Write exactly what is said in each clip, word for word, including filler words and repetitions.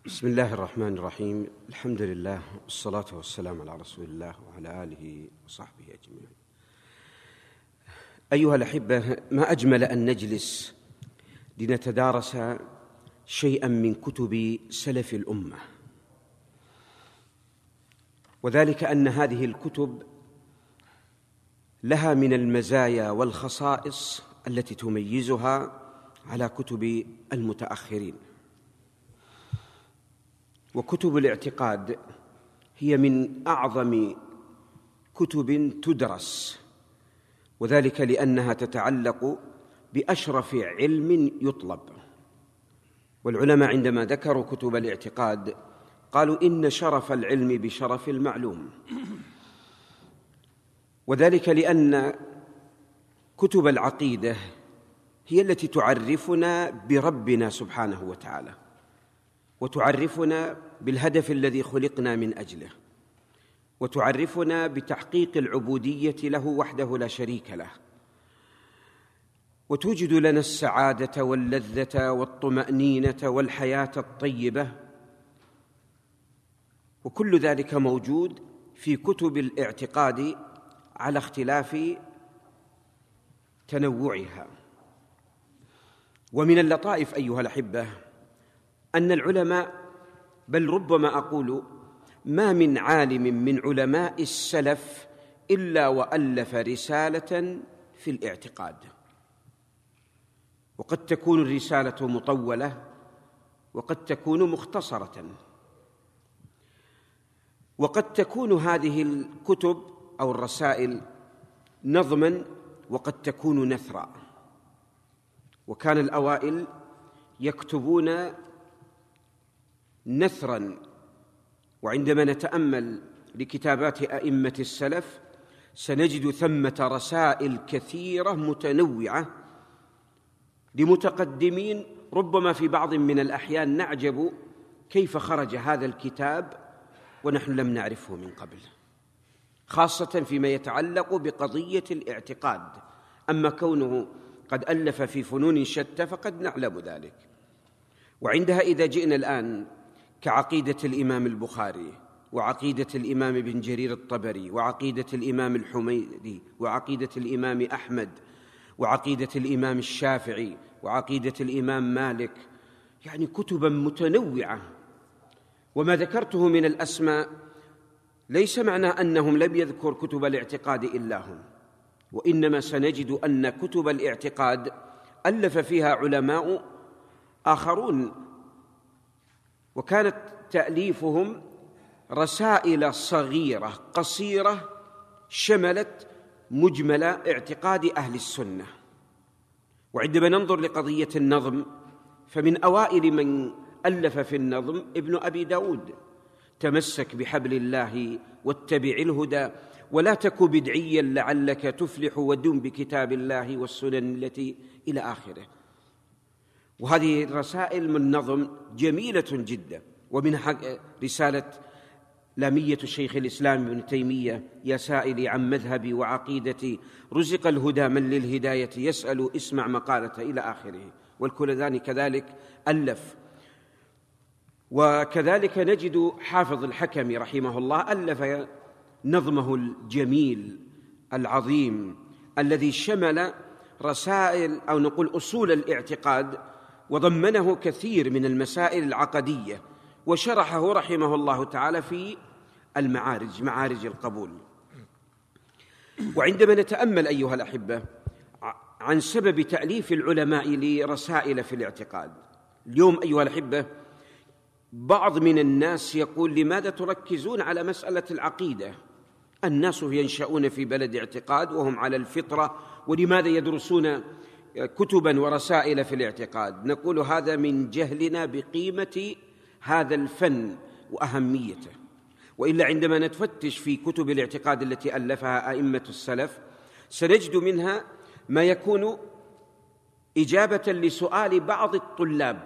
بسم الله الرحمن الرحيم. الحمد لله والصلاة والسلام على رسول الله وعلى آله وصحبه أجمعين. أيها الأحبة، ما أجمل أن نجلس لنتدارس شيئا من كتب سلف الأمة، وذلك أن هذه الكتب لها من المزايا والخصائص التي تميزها على كتب المتأخرين. وكتب الاعتقاد هي من أعظم كتب تدرس، وذلك لأنها تتعلق بأشرف علم يطلب. والعلماء عندما ذكروا كتب الاعتقاد قالوا إن شرف العلم بشرف المعلوم، وذلك لأن كتب العقيدة هي التي تعرفنا بربنا سبحانه وتعالى، وتعرفنا بالهدف الذي خلقنا من أجله، وتعرفنا بتحقيق العبودية له وحده لا شريك له، وتوجد لنا السعادة واللذة والطمأنينة والحياة الطيبة، وكل ذلك موجود في كتب الاعتقاد على اختلاف تنوعها. ومن اللطائف أيها الأحبة أن العلماء، بل ربما أقول ما من عالم من علماء السلف إلا وألف رسالة في الاعتقاد، وقد تكون الرسالة مطولة وقد تكون مختصرة، وقد تكون هذه الكتب أو الرسائل نظما وقد تكون نثرا. وكان الأوائل يكتبون نثرا، وعندما نتأمل لكتابات أئمة السلف سنجد ثمة رسائل كثيرة متنوعة لمتقدمين، ربما في بعض من الأحيان نعجب كيف خرج هذا الكتاب ونحن لم نعرفه من قبل، خاصة فيما يتعلق بقضية الاعتقاد. أما كونه قد ألف في فنون شتى فقد نعلم ذلك. وعندها إذا جئنا الآن كعقيدة الإمام البخاري، وعقيدة الإمام بن جرير الطبري، وعقيدة الإمام الحميدي، وعقيدة الإمام أحمد، وعقيدة الإمام الشافعي، وعقيدة الإمام مالك، يعني كتبا متنوعة. وما ذكرته من الأسماء ليس معنى أنهم لم يذكر كتب الاعتقاد إلا هم، وإنما سنجد أن كتب الاعتقاد ألف فيها علماء آخرون، وكانت تأليفهم رسائل صغيرة قصيرة شملت مجمل اعتقاد أهل السنة. وعندما ننظر لقضية النظم فمن أوائل من ألف في النظم ابن أبي داود: تمسك بحبل الله واتبع الهدى ولا تك بدعيا لعلك تفلح ودم بكتاب الله والسنن التي إلى آخره. وهذه الرسائل من نظم جميلة جدا. ومنها رسالة لامية الشيخ الإسلام ابن تيمية: يا سائلي عن مذهبي وعقيدتي رزق الهدى من للهداية يسأل اسمع مقالة إلى آخره. والكلذاني كذلك ألف. وكذلك نجد حافظ الحكم رحمه الله ألف نظمه الجميل العظيم الذي شمل رسائل أو نقول أصول الاعتقاد، وضمنه كثير من المسائل العقدية، وشرحه رحمه الله تعالى في المعارج، معارج القبول. وعندما نتأمل أيها الأحبة عن سبب تأليف العلماء لرسائل في الاعتقاد اليوم، أيها الأحبة بعض من الناس يقول: لماذا تركزون على مسألة العقيدة؟ الناس ينشأون في بلد اعتقاد وهم على الفطرة، ولماذا يدرسون كتبا ورسائل في الاعتقاد؟ نقول هذا من جهلنا بقيمة هذا الفن وأهميته. وإلا عندما نتفتش في كتب الاعتقاد التي ألفها أئمة السلف سنجد منها ما يكون إجابة لسؤال بعض الطلاب.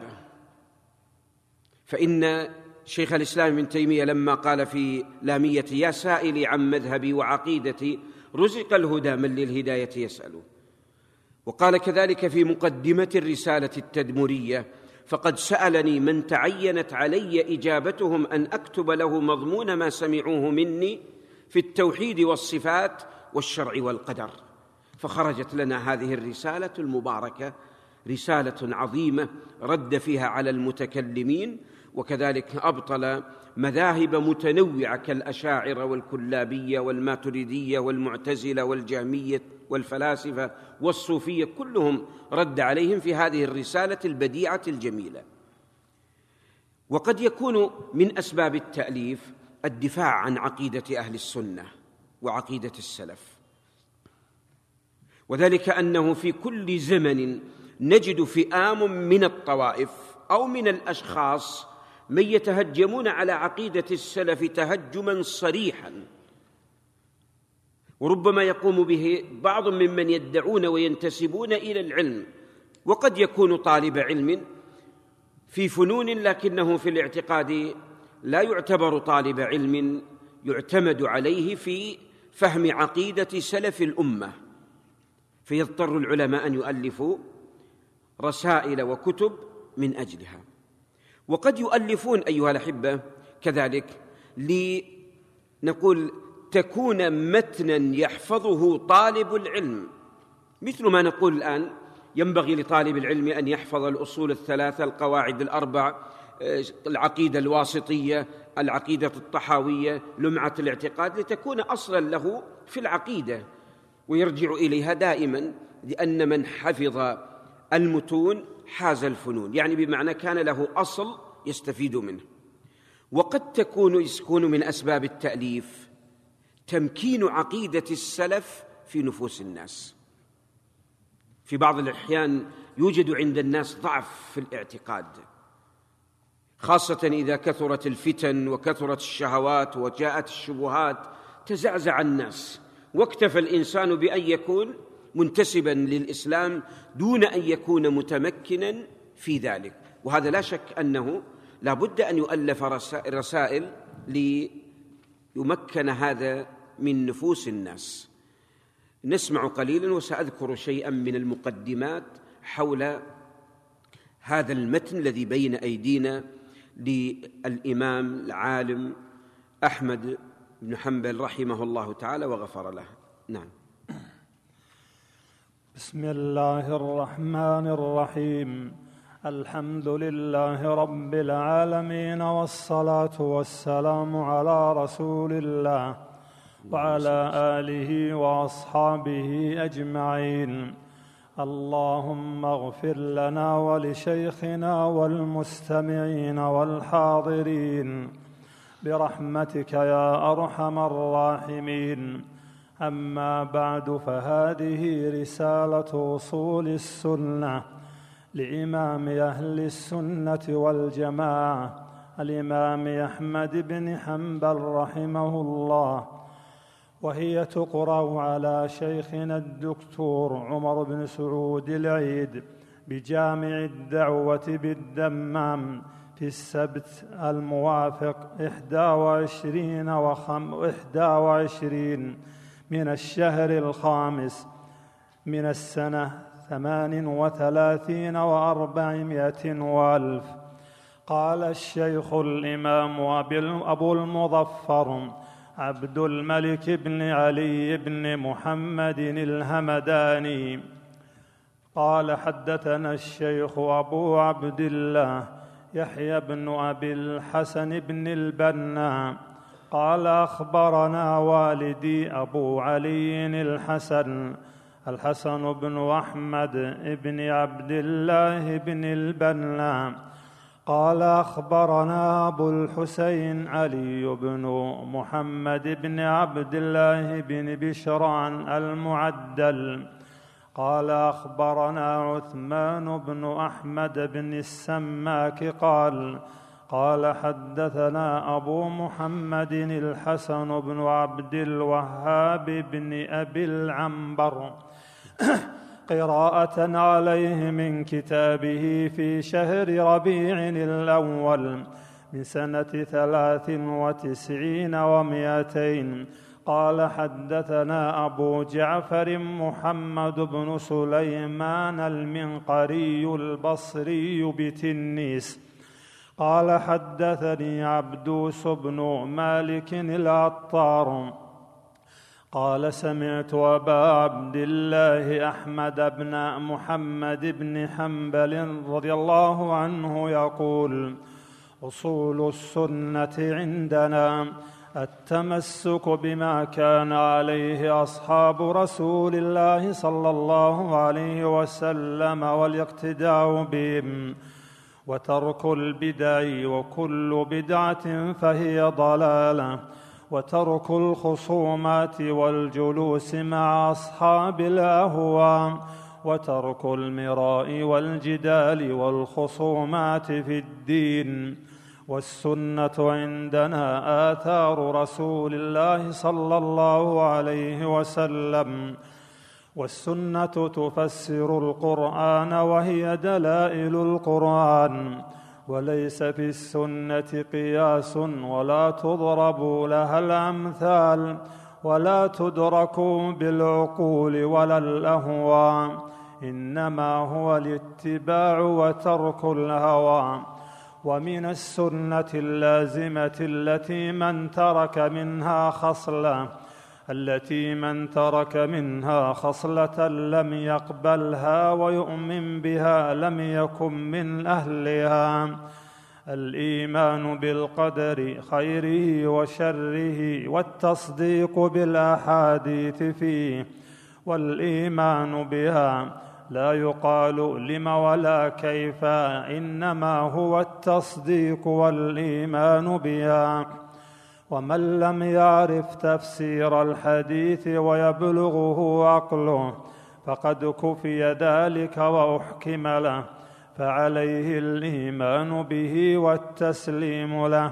فإن شيخ الإسلام ابن تيمية لما قال في لامية: يا سائلي عن مذهبي وعقيدتي رزق الهدى من للهداية يسأل. وقال كذلك في مقدمة الرسالة التدمرية: فقد سألني من تعينت علي إجابتهم أن أكتب له مضمون ما سمعوه مني في التوحيد والصفات والشرع والقدر. فخرجت لنا هذه الرسالة المباركة، رسالة عظيمة رد فيها على المتكلمين، وكذلك أبطل مذاهب متنوعة كالأشاعرة والكلابية والماتريدية والمعتزلة والجهمية والفلاسفة والصوفية، كلهم رد عليهم في هذه الرسالة البديعة الجميلة. وقد يكون من أسباب التأليف الدفاع عن عقيدة أهل السنة وعقيدة السلف، وذلك أنه في كل زمن نجد فئام من الطوائف أو من الأشخاص من يتهجمون على عقيدة السلف تهجماً صريحاً، وربما يقوم به بعض ممن يدعون وينتسبون إلى العلم، وقد يكون طالب علم في فنون لكنه في الاعتقاد لا يعتبر طالب علم يعتمد عليه في فهم عقيدة سلف الأمة، فيضطر العلماء أن يؤلفوا رسائل وكتب من أجلها. وقد يؤلفون أيها الأحبة كذلك لنقول تكون متناً يحفظه طالب العلم، مثل ما نقول الآن ينبغي لطالب العلم أن يحفظ الأصول الثلاثة، القواعد الأربع، العقيدة الواسطية، العقيدة الطحاوية، لمعة الاعتقاد، لتكون أصلاً له في العقيدة ويرجع إليها دائماً، لأن من حفظ المتون حاز الفنون، يعني بمعنى كان له أصل يستفيد منه. وقد تكون يكون من أسباب التأليف تمكين عقيدة السلف في نفوس الناس. في بعض الأحيان يوجد عند الناس ضعف في الاعتقاد، خاصة إذا كثرت الفتن وكثرت الشهوات وجاءت الشبهات، تزعزع الناس، واكتفى الإنسان بأن يكون منتسباً للإسلام دون أن يكون متمكناً في ذلك. وهذا لا شك أنه لا بد أن يؤلف رسائل ليمكن هذا من نفوس الناس. نسمع قليلاً وسأذكر شيئاً من المقدمات حول هذا المتن الذي بين أيدينا للإمام العالم أحمد بن حنبل رحمه الله تعالى وغفر له. نعم. بسم الله الرحمن الرحيم. الحمد لله رب العالمين، والصلاة والسلام على رسول الله وعلى آله وأصحابه أجمعين. اللهم اغفر لنا ولشيخنا والمستمعين والحاضرين برحمتك يا أرحم الراحمين. أما بعد، فهذه رسالة أصول السنة لإمام أهل السنة والجماعة الإمام أحمد بن حنبل رحمه الله، وهي تقرأ على شيخنا الدكتور عمر بن سعود العيد بجامع الدعوة بالدمام في السبت الموافق إحدى وعشرين وخم إحدى وعشرين من الشهر الخامس من السنة ثمان وثلاثين وأربعمائة وألف. قال الشيخ الإمام أبو المظفر عبد الملك بن علي بن محمد الهمداني قال: حدثنا الشيخ أبو عبد الله يحيى بن أبي الحسن بن البنا قال: أخبرنا والدي أبو علي الحسن الحسن بن أحمد بن عبد الله بن البنا قال: أخبرنا أبو الحسين علي بن محمد بن عبد الله بن بشران المعدل قال: أخبرنا عثمان بن أحمد بن السماك قال قال حدثنا أبو محمد الحسن بن عبد الوهاب بن أبي العنبر قراءة عليه من كتابه في شهر ربيع الأول من سنة ثلاث وتسعين ومائتين قال حدثنا أبو جعفر محمد بن سليمان المنقري البصري بتنيس قال حدثني عبدوس بن مالك العطار قال سمعت أبا عبد الله أحمد بن محمد بن حنبل رضي الله عنه يقول: أصول السنة عندنا التمسك بما كان عليه أصحاب رسول الله صلى الله عليه وسلم والاقتداء بهم، وترك البدع وكل بدعة فهي ضلالة، وترك الخصومات والجلوس مع أصحاب الأهواء، وترك المراء والجدال والخصومات في الدين. والسنة عندنا آثار رسول الله صلى الله عليه وسلم، والسنة تفسر القرآن وهي دلائل القرآن، وليس في السنة قياس ولا تضرب لها الأمثال ولا تدرك بالعقول ولا الأهواء، إنما هو الاتباع وترك الهوى. ومن السنة اللازمة التي من ترك منها خصلة التي من ترك منها خصلة لم يقبلها ويؤمن بها لم يكن من أهلها: الإيمان بالقدر خيره وشره، والتصديق بالأحاديث فيه. والإيمان بها لا يقال لم ولا كيف، إنما هو التصديق والإيمان بها. ومن لم يعرف تفسير الحديث ويبلغه عقله فقد كفي ذلك وأحكم له، فعليه الإيمان به والتسليم له،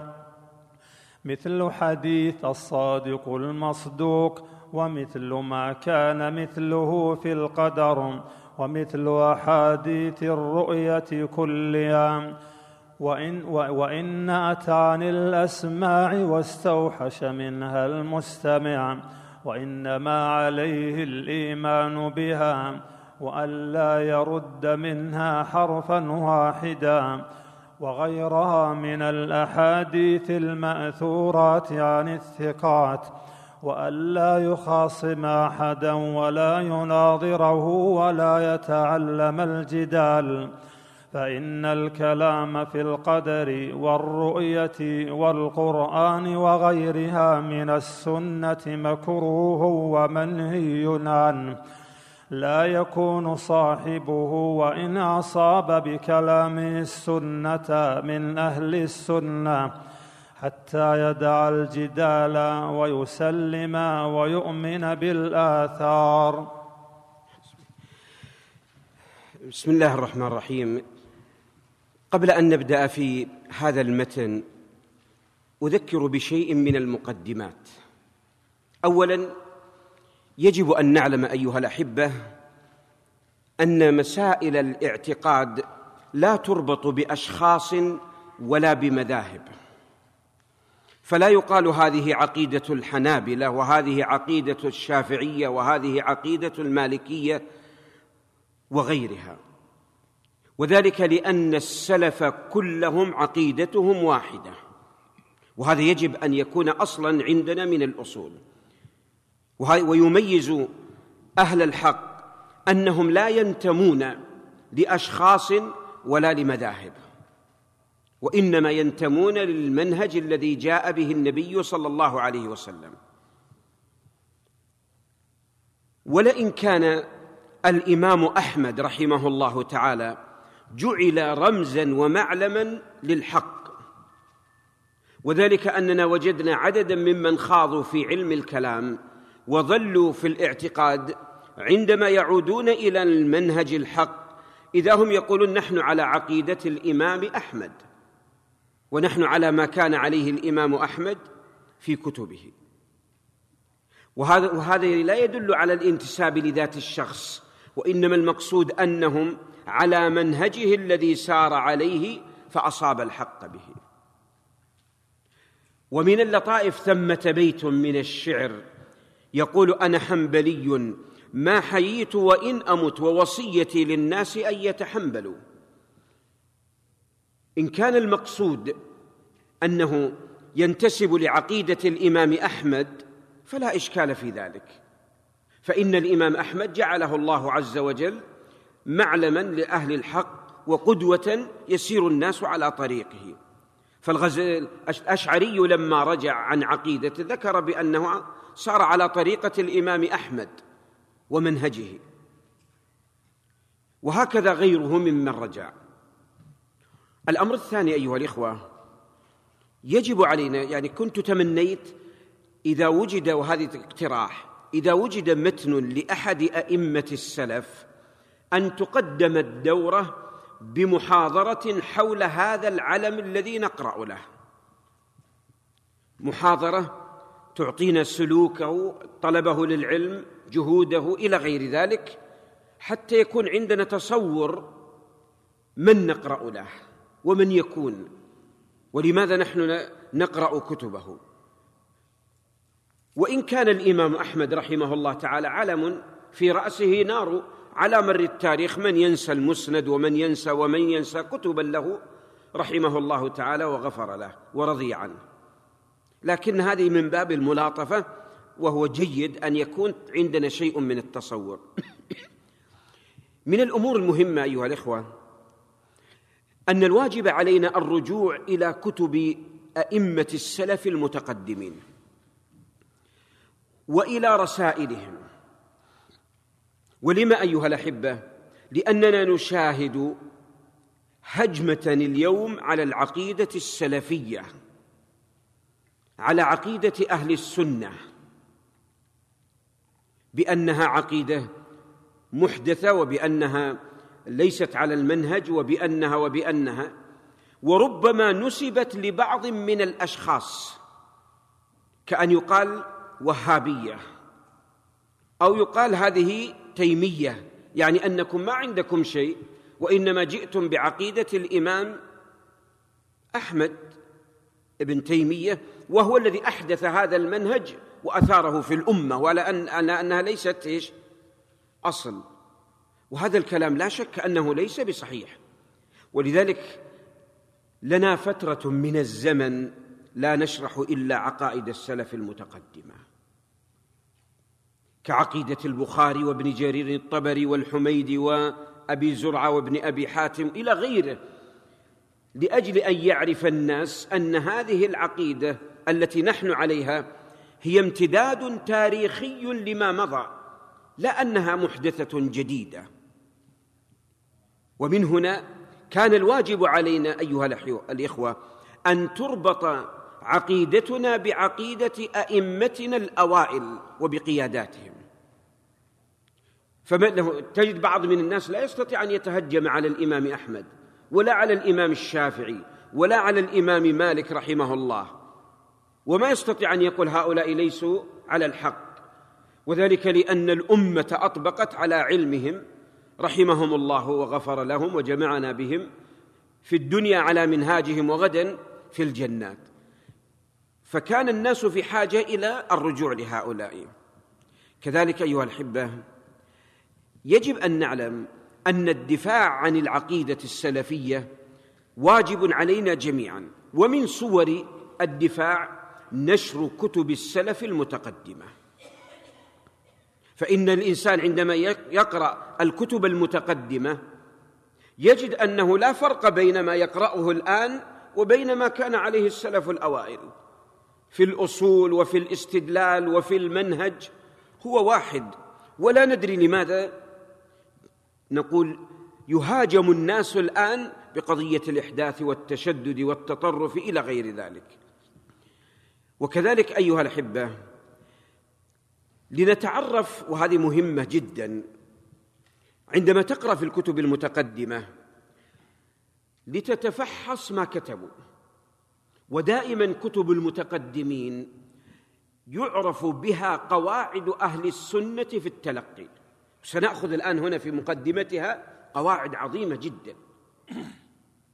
مثل حديث الصادق المصدوق، ومثل ما كان مثله في القدر، ومثل أحاديث الرؤية كلها. وإن, وإن أتى عن الأسماع واستوحش منها المستمع، وإنما عليه الإيمان بها، وأن لا يرد منها حرفا واحدا. وغيرها من الأحاديث المأثورات عن الثقات، وأن لا يخاصم أحدا ولا يناظره ولا يتعلم الجدال، فإن الكلام في القدر والرؤية والقرآن وغيرها من السنة مكروه ومنهي عنه، لا يكون صاحبه وإن أصاب بكلامه السنة من أهل السنة، حتى يدع الجدال ويسلم ويؤمن بالآثار. بسم الله الرحمن الرحيم. قبل أن نبدأ في هذا المتن أذكر بشيء من المقدمات. أولاً، يجب أن نعلم أيها الأحبة أن مسائل الاعتقاد لا تربط بأشخاص ولا بمذاهب، فلا يقال هذه عقيدة الحنابلة وهذه عقيدة الشافعية وهذه عقيدة المالكية وغيرها، وذلك لأن السلف كلهم عقيدتهم واحدة، وهذا يجب أن يكون أصلاً عندنا من الأصول. ويميز أهل الحق أنهم لا ينتمون لأشخاص ولا لمذاهب، وإنما ينتمون للمنهج الذي جاء به النبي صلى الله عليه وسلم. ولئن كان الإمام أحمد رحمه الله تعالى جعل رمزاً ومعلماً للحق، وذلك أننا وجدنا عدداً ممن خاضوا في علم الكلام وظلوا في الاعتقاد عندما يعودون إلى المنهج الحق إذا هم يقولون نحن على عقيدة الإمام أحمد، ونحن على ما كان عليه الإمام أحمد في كتبه. وهذا وهذا لا يدل على الانتساب لذات الشخص، وإنما المقصود أنهم على منهجه الذي سار عليه فأصاب الحق به. ومن اللطائف ثمة بيت من الشعر يقول: أنا حنبلي ما حييت وإن أمت، ووصيتي للناس أن يتحنبلوا. إن كان المقصود أنه ينتسب لعقيدة الإمام أحمد فلا إشكال في ذلك، فإن الإمام أحمد جعله الله عز وجل معلما لأهل الحق وقدوة يسير الناس على طريقه. فالأشعري لما رجع عن عقيدته ذكر بأنه صار على طريقة الإمام أحمد ومنهجه، وهكذا غيره ممن رجع. الأمر الثاني أيها الإخوة، يجب علينا، يعني كنت تمنيت إذا وجد، وهذه اقتراح، إذا وجد متن لأحد أئمة السلف أن تقدم الدورة بمحاضرة حول هذا العلم الذي نقرأ له، محاضرة تعطينا سلوكه، طلبه للعلم، جهوده إلى غير ذلك، حتى يكون عندنا تصور من نقرأ له ومن يكون، ولماذا نحن نقرأ كتبه. وإن كان الإمام أحمد رحمه الله تعالى علم في رأسه نار على مر التاريخ، من ينسى المسند ومن ينسى ومن ينسى كتبا له رحمه الله تعالى وغفر له ورضي عنه، لكن هذه من باب الملاطفة، وهو جيد أن يكون عندنا شيء من التصور. من الأمور المهمة أيها الإخوة أن الواجب علينا الرجوع إلى كتب أئمة السلف المتقدمين وإلى رسائلهم. ولما أيها الأحبة؟ لأننا نشاهد هجمة اليوم على العقيدة السلفية، على عقيدة أهل السنة، بأنها عقيدة محدثة، وبأنها ليست على المنهج، وبأنها وبأنها وربما نسبت لبعض من الأشخاص، كأن يقال وهابية، أو يقال هذه تيمية، يعني أنكم ما عندكم شيء، وإنما جئتم بعقيدة الإمام أحمد ابن تيمية، وهو الذي أحدث هذا المنهج وأثاره في الأمة، ولا أن أنها ليست إيش أصل. وهذا الكلام لا شك أنه ليس بصحيح. ولذلك لنا فترة من الزمن لا نشرح إلا عقائد السلف المتقدمة، كعقيدة البخاري وابن جرير الطبري والحميدي وأبي زرعة وابن أبي حاتم إلى غيره، لأجل أن يعرف الناس أن هذه العقيدة التي نحن عليها هي امتداد تاريخي لما مضى، لا أنها محدثة جديدة. ومن هنا كان الواجب علينا أيها الإخوة أن تربط عقيدتنا بعقيدة أئمتنا الأوائل وبقياداتهم. فتجد بعض من الناس لا يستطيع أن يتهجم على الإمام أحمد ولا على الإمام الشافعي ولا على الإمام مالك رحمه الله، وما يستطيع أن يقول هؤلاء ليسوا على الحق، وذلك لأن الأمة أطبقت على علمهم رحمهم الله وغفر لهم وجمعنا بهم في الدنيا على منهاجهم وغدا في الجنات. فكان الناس في حاجة إلى الرجوع لهؤلاء. كذلك أيها الأحبة يجب أن نعلم أن الدفاع عن العقيدة السلفية واجب علينا جميعا، ومن صور الدفاع نشر كتب السلف المتقدمة. فإن الإنسان عندما يقرأ الكتب المتقدمة يجد أنه لا فرق بين ما يقرأه الآن وبين ما كان عليه السلف الأوائل في الأصول وفي الاستدلال وفي المنهج، هو واحد. ولا ندري لماذا نقول يهاجم الناس الآن بقضية الإحداث والتشدد والتطرف إلى غير ذلك. وكذلك أيها الأحبة لنتعرف، وهذه مهمة جدا عندما تقرأ في الكتب المتقدمة، لتتفحص ما كتبوا. ودائما كتب المتقدمين يعرف بها قواعد أهل السنة في التلقي. سنأخذ الآن هنا في مقدمتها قواعد عظيمة جدا.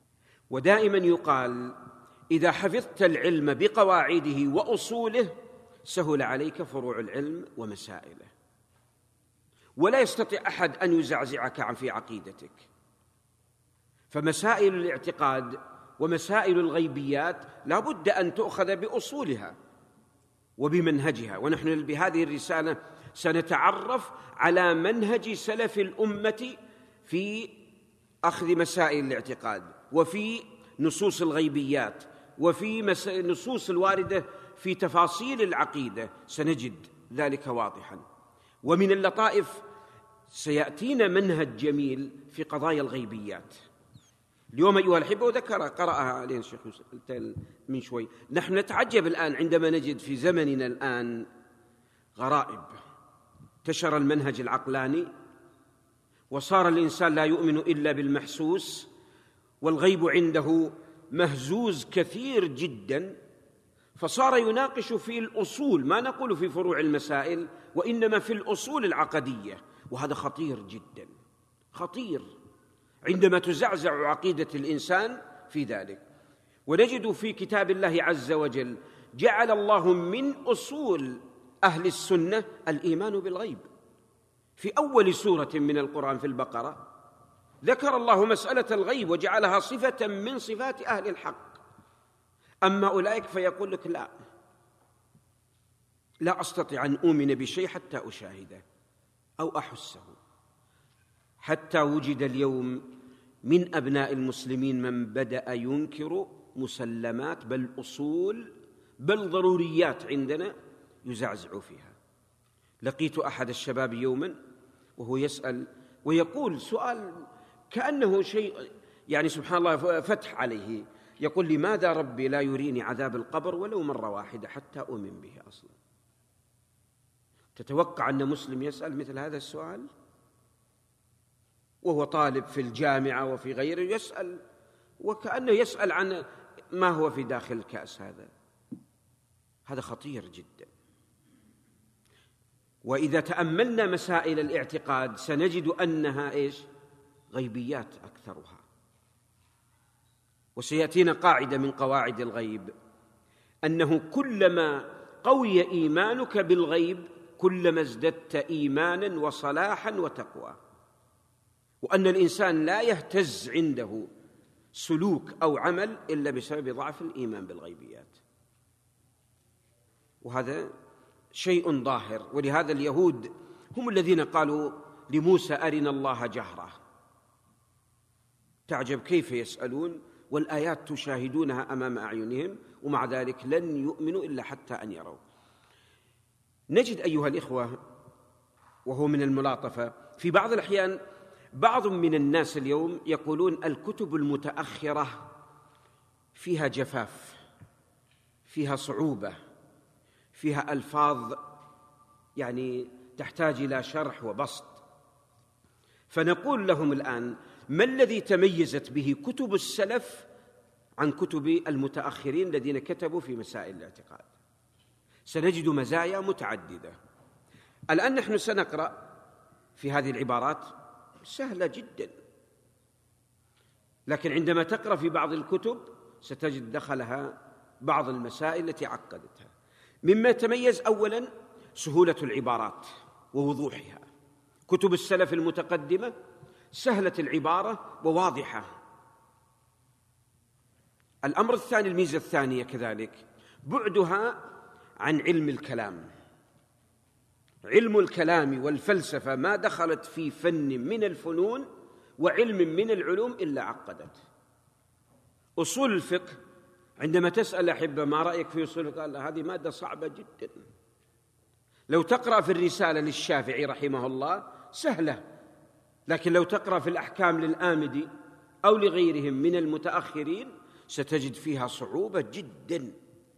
ودائما يقال إذا حفظت العلم بقواعده وأصوله سهل عليك فروع العلم ومسائله، ولا يستطيع أحد أن يزعزعك عن في عقيدتك. فمسائل الاعتقاد ومسائل الغيبيات لا بد أن تؤخذ بأصولها وبمنهجها، ونحن بهذه الرسالة سنتعرف على منهج سلف الأمة في أخذ مسائل الاعتقاد، وفي نصوص الغيبيات، وفي النصوص الواردة في تفاصيل العقيدة، سنجد ذلك واضحا. ومن اللطائف سيأتينا منهج جميل في قضايا الغيبيات. اليوم أيها الأحبة، وذكر قرأها علينا الشيخ من شوي، نحن نتعجب الآن عندما نجد في زمننا الآن غرائب. انتشر المنهج العقلاني، وصار الإنسان لا يؤمن إلا بالمحسوس، والغيب عنده مهزوز كثير جدا، فصار يناقش في الأصول، ما نقول في فروع المسائل، وإنما في الأصول العقدية، وهذا خطير جدا، خطير عندما تزعزع عقيدة الإنسان في ذلك. ونجد في كتاب الله عز وجل جعل الله من أصول أهل السنة الإيمان بالغيب. في أول سورة من القرآن في البقرة ذكر الله مسألة الغيب وجعلها صفة من صفات أهل الحق. أما أولئك فيقول لك لا لا أستطيع أن أؤمن بشيء حتى أشاهده أو أحسه. حتى وجد اليوم من أبناء المسلمين من بدأ ينكر مسلمات بل أصول بل ضروريات عندنا يزعزع فيها. لقيت أحد الشباب يوما وهو يسأل ويقول سؤال كأنه شيء يعني سبحان الله فتح عليه، يقول: لماذا ربي لا يريني عذاب القبر ولو مرة واحدة حتى أؤمن به أصلا؟ تتوقع أن مسلم يسأل مثل هذا السؤال وهو طالب في الجامعة وفي غيره؟ يسأل وكأنه يسأل عن ما هو في داخل الكأس. هذا هذا خطير جدا. وإذا تأملنا مسائل الاعتقاد سنجد أنها إيش؟ غيبيات أكثرها. وسيأتينا قاعدة من قواعد الغيب أنه كلما قوي إيمانك بالغيب كلما ازددت إيمانا وصلاحا وتقوى، وأن الإنسان لا يهتز عنده سلوك أو عمل إلا بسبب ضعف الإيمان بالغيبيات، وهذا شيء ظاهر. ولهذا اليهود هم الذين قالوا لموسى: أرنا الله جهرة. تعجب كيف يسألون والآيات تشاهدونها أمام أعينهم، ومع ذلك لن يؤمنوا إلا حتى أن يروا. نجد أيها الإخوة، وهو من الملاطفة في بعض الأحيان، بعض من الناس اليوم يقولون الكتب المتأخرة فيها جفاف، فيها صعوبة، فيها ألفاظ يعني تحتاج إلى شرح وبسط. فنقول لهم الآن: ما الذي تميزت به كتب السلف عن كتب المتأخرين الذين كتبوا في مسائل الاعتقاد؟ سنجد مزايا متعددة. الآن نحن سنقرأ في هذه العبارات سهلة جدا، لكن عندما تقرأ في بعض الكتب ستجد دخلها بعض المسائل التي عقدتها. مما تميز أولا سهولة العبارات ووضوحها. كتب السلف المتقدمة سهلة العبارة وواضحة. الأمر الثاني، الميزة الثانية كذلك، بعدها عن علم الكلام. علم الكلام والفلسفة ما دخلت في فن من الفنون وعلم من العلوم إلا عقدت. أصول الفقه عندما تسأل أحبة ما رأيك في أصول الفقه؟ قال هذه مادة صعبة جدا. لو تقرأ في الرسالة للشافعي رحمه الله سهلة، لكن لو تقرأ في الأحكام للآمدي أو لغيرهم من المتأخرين ستجد فيها صعوبة جدا،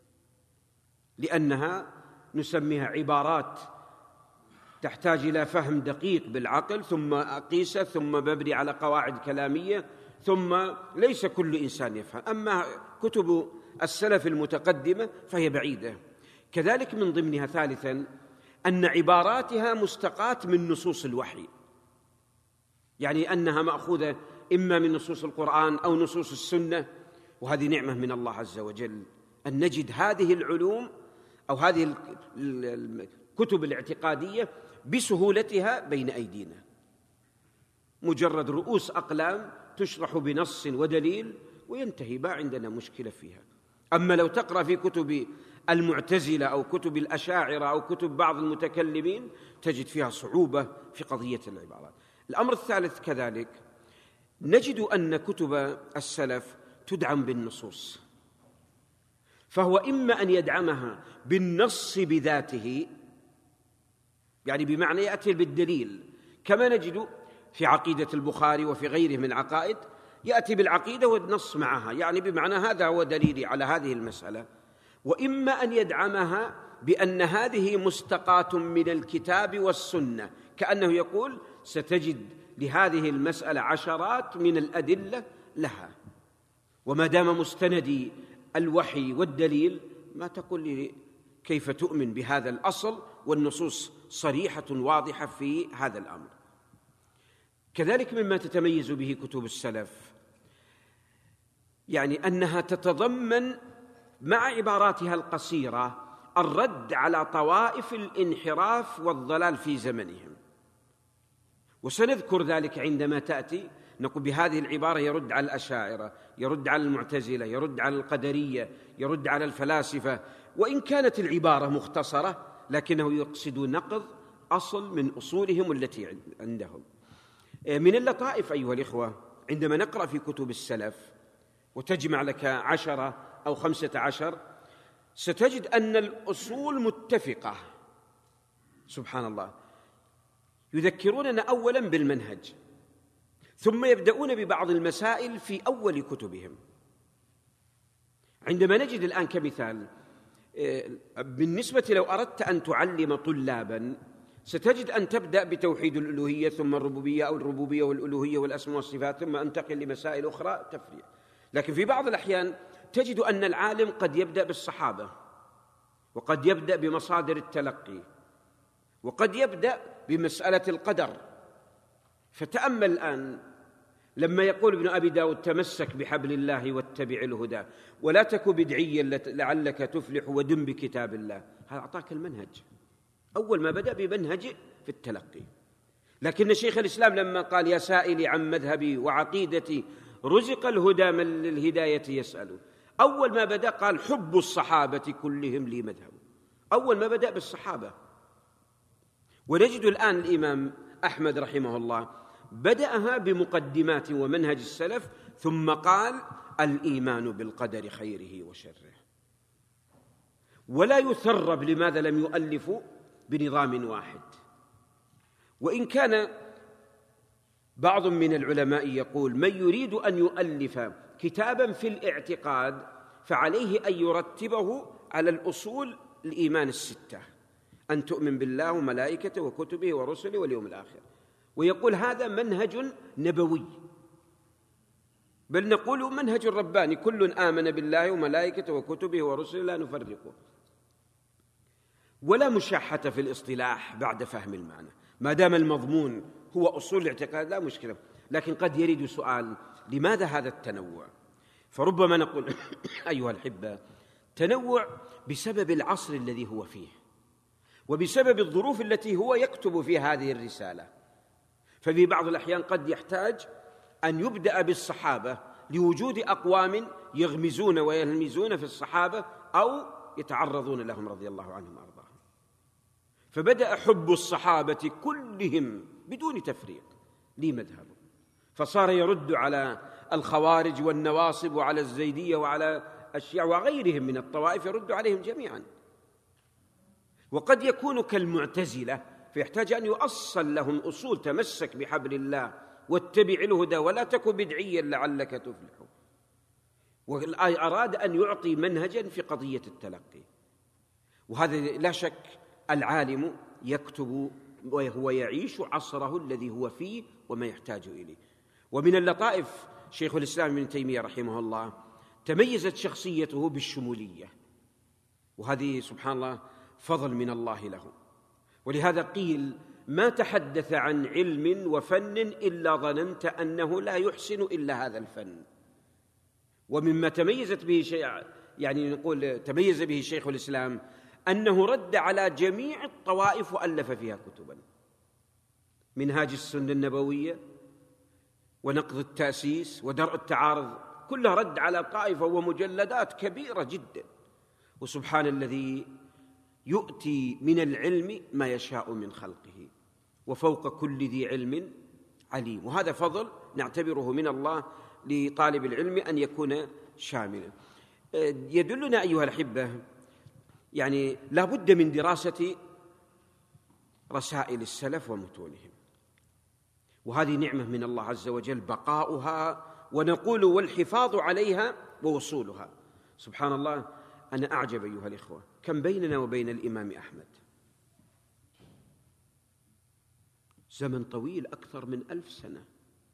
لأنها نسميها عبارات تحتاج إلى فهم دقيق بالعقل، ثم أقيسة، ثم مبني على قواعد كلامية، ثم ليس كل إنسان يفهم. أما كتب السلف المتقدمة فهي بعيدة. كذلك من ضمنها ثالثا أن عباراتها مستقاة من نصوص الوحي، يعني أنها مأخوذة إما من نصوص القرآن أو نصوص السنة، وهذه نعمة من الله عز وجل أن نجد هذه العلوم أو هذه الكتب الاعتقادية بسهولتها بين أيدينا، مجرد رؤوس أقلام تشرح بنص ودليل وينتهي، ما عندنا مشكلة فيها. أما لو تقرأ في كتب المعتزلة أو كتب الأشاعرة أو كتب بعض المتكلمين تجد فيها صعوبة في قضية العبارات. الأمر الثالث كذلك نجد أن كتب السلف تدعم بالنصوص، فهو إما أن يدعمها بالنص بذاته، يعني بمعنى يأتي بالدليل، كما نجد في عقيدة البخاري وفي غيره من العقائد يأتي بالعقيدة والنص معها، يعني بمعنى هذا هو دليلي على هذه المسألة. وإما أن يدعمها بأن هذه مستقاة من الكتاب والسنة، كأنه يقول ستجد لهذه المسألة عشرات من الأدلة لها، وما دام مستندي الوحي والدليل ما تقول لي كيف تؤمن بهذا الأصل والنصوص صريحة واضحة في هذا الأمر. كذلك مما تتميز به كتب السلف يعني أنها تتضمن مع عباراتها القصيرة الرد على طوائف الانحراف والضلال في زمنهم، وسنذكر ذلك عندما تأتي نقول بهذه العبارة يرد على الأشاعرة، يرد على المعتزلة، يرد على القدرية، يرد على الفلاسفة، وإن كانت العبارة مختصرة لكنه يقصد نقض أصل من أصولهم التي عندهم. من اللطائف أيها الإخوة عندما نقرأ في كتب السلف وتجمع لك عشرة أو خمسة عشر ستجد أن الأصول متفقة، سبحان الله. يذكروننا أولا بالمنهج، ثم يبدأون ببعض المسائل في أول كتبهم. عندما نجد الآن كمثال بالنسبة لو أردت أن تعلم طلابا ستجد أن تبدأ بتوحيد الألوهية ثم الربوبية أو الربوبية والألوهية والأسماء والصفات ثم أنتقل لمسائل أخرى تفريع. لكن في بعض الأحيان تجد أن العالم قد يبدأ بالصحابة، وقد يبدأ بمصادر التلقي، وقد يبدأ بمسألة القدر. فتأمل الآن لما يقول ابن أبي داود تمسك بحبل الله واتبع الهدى ولا تك بدعيا لعلك تفلح ودم بكتاب الله، هذا أعطاك المنهج. أول ما بدأ بمنهج في التلقي. لكن شيخ الإسلام لما قال يا سائلي عن مذهبي وعقيدتي رزق الهدى من للهداية يسأل، أول ما بدأ قال حب الصحابة كلهم لي مذهب، أول ما بدأ بالصحابة. ونجد الآن الإمام أحمد رحمه الله بدأها بمقدمات ومنهج السلف، ثم قال الإيمان بالقدر خيره وشره. ولا يثرب لماذا لم يؤلفوا بنظام واحد. وإن كان بعض من العلماء يقول من يريد أن يؤلف كتابا في الاعتقاد فعليه أن يرتبه على الأصول الإيمان الستة، أن تؤمن بالله وملائكته وكتبه ورسله واليوم الآخر، ويقول هذا منهج نبوي، بل نقول منهج رباني، كل آمن بالله وملائكته وكتبه ورسله لا نفرقه. ولا مشاحة في الاصطلاح بعد فهم المعنى، ما دام المضمون هو أصول الاعتقاد لا مشكلة. لكن قد يريد سؤال لماذا هذا التنوع؟ فربما نقول أيها الأحبة تنوع بسبب العصر الذي هو فيه وبسبب الظروف التي هو يكتب فيها هذه الرسالة. ففي بعض الأحيان قد يحتاج أن يبدأ بالصحابة لوجود أقوام يغمزون ويلمزون في الصحابة أو يتعرضون لهم رضي الله عنهم وأرضاهم، فبدأ حب الصحابة كلهم بدون تفريق لي مذهب، فصار يرد على الخوارج والنواصب وعلى الزيدية وعلى الشيعة وغيرهم من الطوائف، يرد عليهم جميعا. وقد يكون كالمعتزلة فيحتاج أن يؤصل لهم أصول تمسك بحبل الله واتبع الهدى ولا تك بدعيا لعلك تفلح، وأراد أن يعطي منهجا في قضية التلقي. وهذا لا شك العالم يكتب وهو يعيش عصره الذي هو فيه وما يحتاج إليه. ومن اللطائف شيخ الإسلام ابن تيمية رحمه الله تميزت شخصيته بالشمولية، وهذه سبحان الله فضل من الله له. ولهذا قيل ما تحدث عن علم وفن إلا ظننت أنه لا يحسن إلا هذا الفن. ومما تميزت به شيء يعني نقول تميز به شيخ الإسلام أنه رد على جميع الطوائف وألف فيها كتبا: منهاج السنة النبوية، ونقض التأسيس، ودرء التعارض، كلها رد على طائفة ومجلدات كبيرة جدا. وسبحان الذي يؤتي من العلم ما يشاء من خلقه، وفوق كل ذي علم عليم. وهذا فضل نعتبره من الله لطالب العلم أن يكون شاملا. يدلنا أيها الأحبة يعني لا بد من دراسة رسائل السلف ومتونهم، وهذه نعمة من الله عز وجل بقاؤها، ونقول والحفاظ عليها ووصولها. سبحان الله، أنا أعجب أيها الإخوة كم بيننا وبين الإمام أحمد زمن طويل، أكثر من ألف سنة،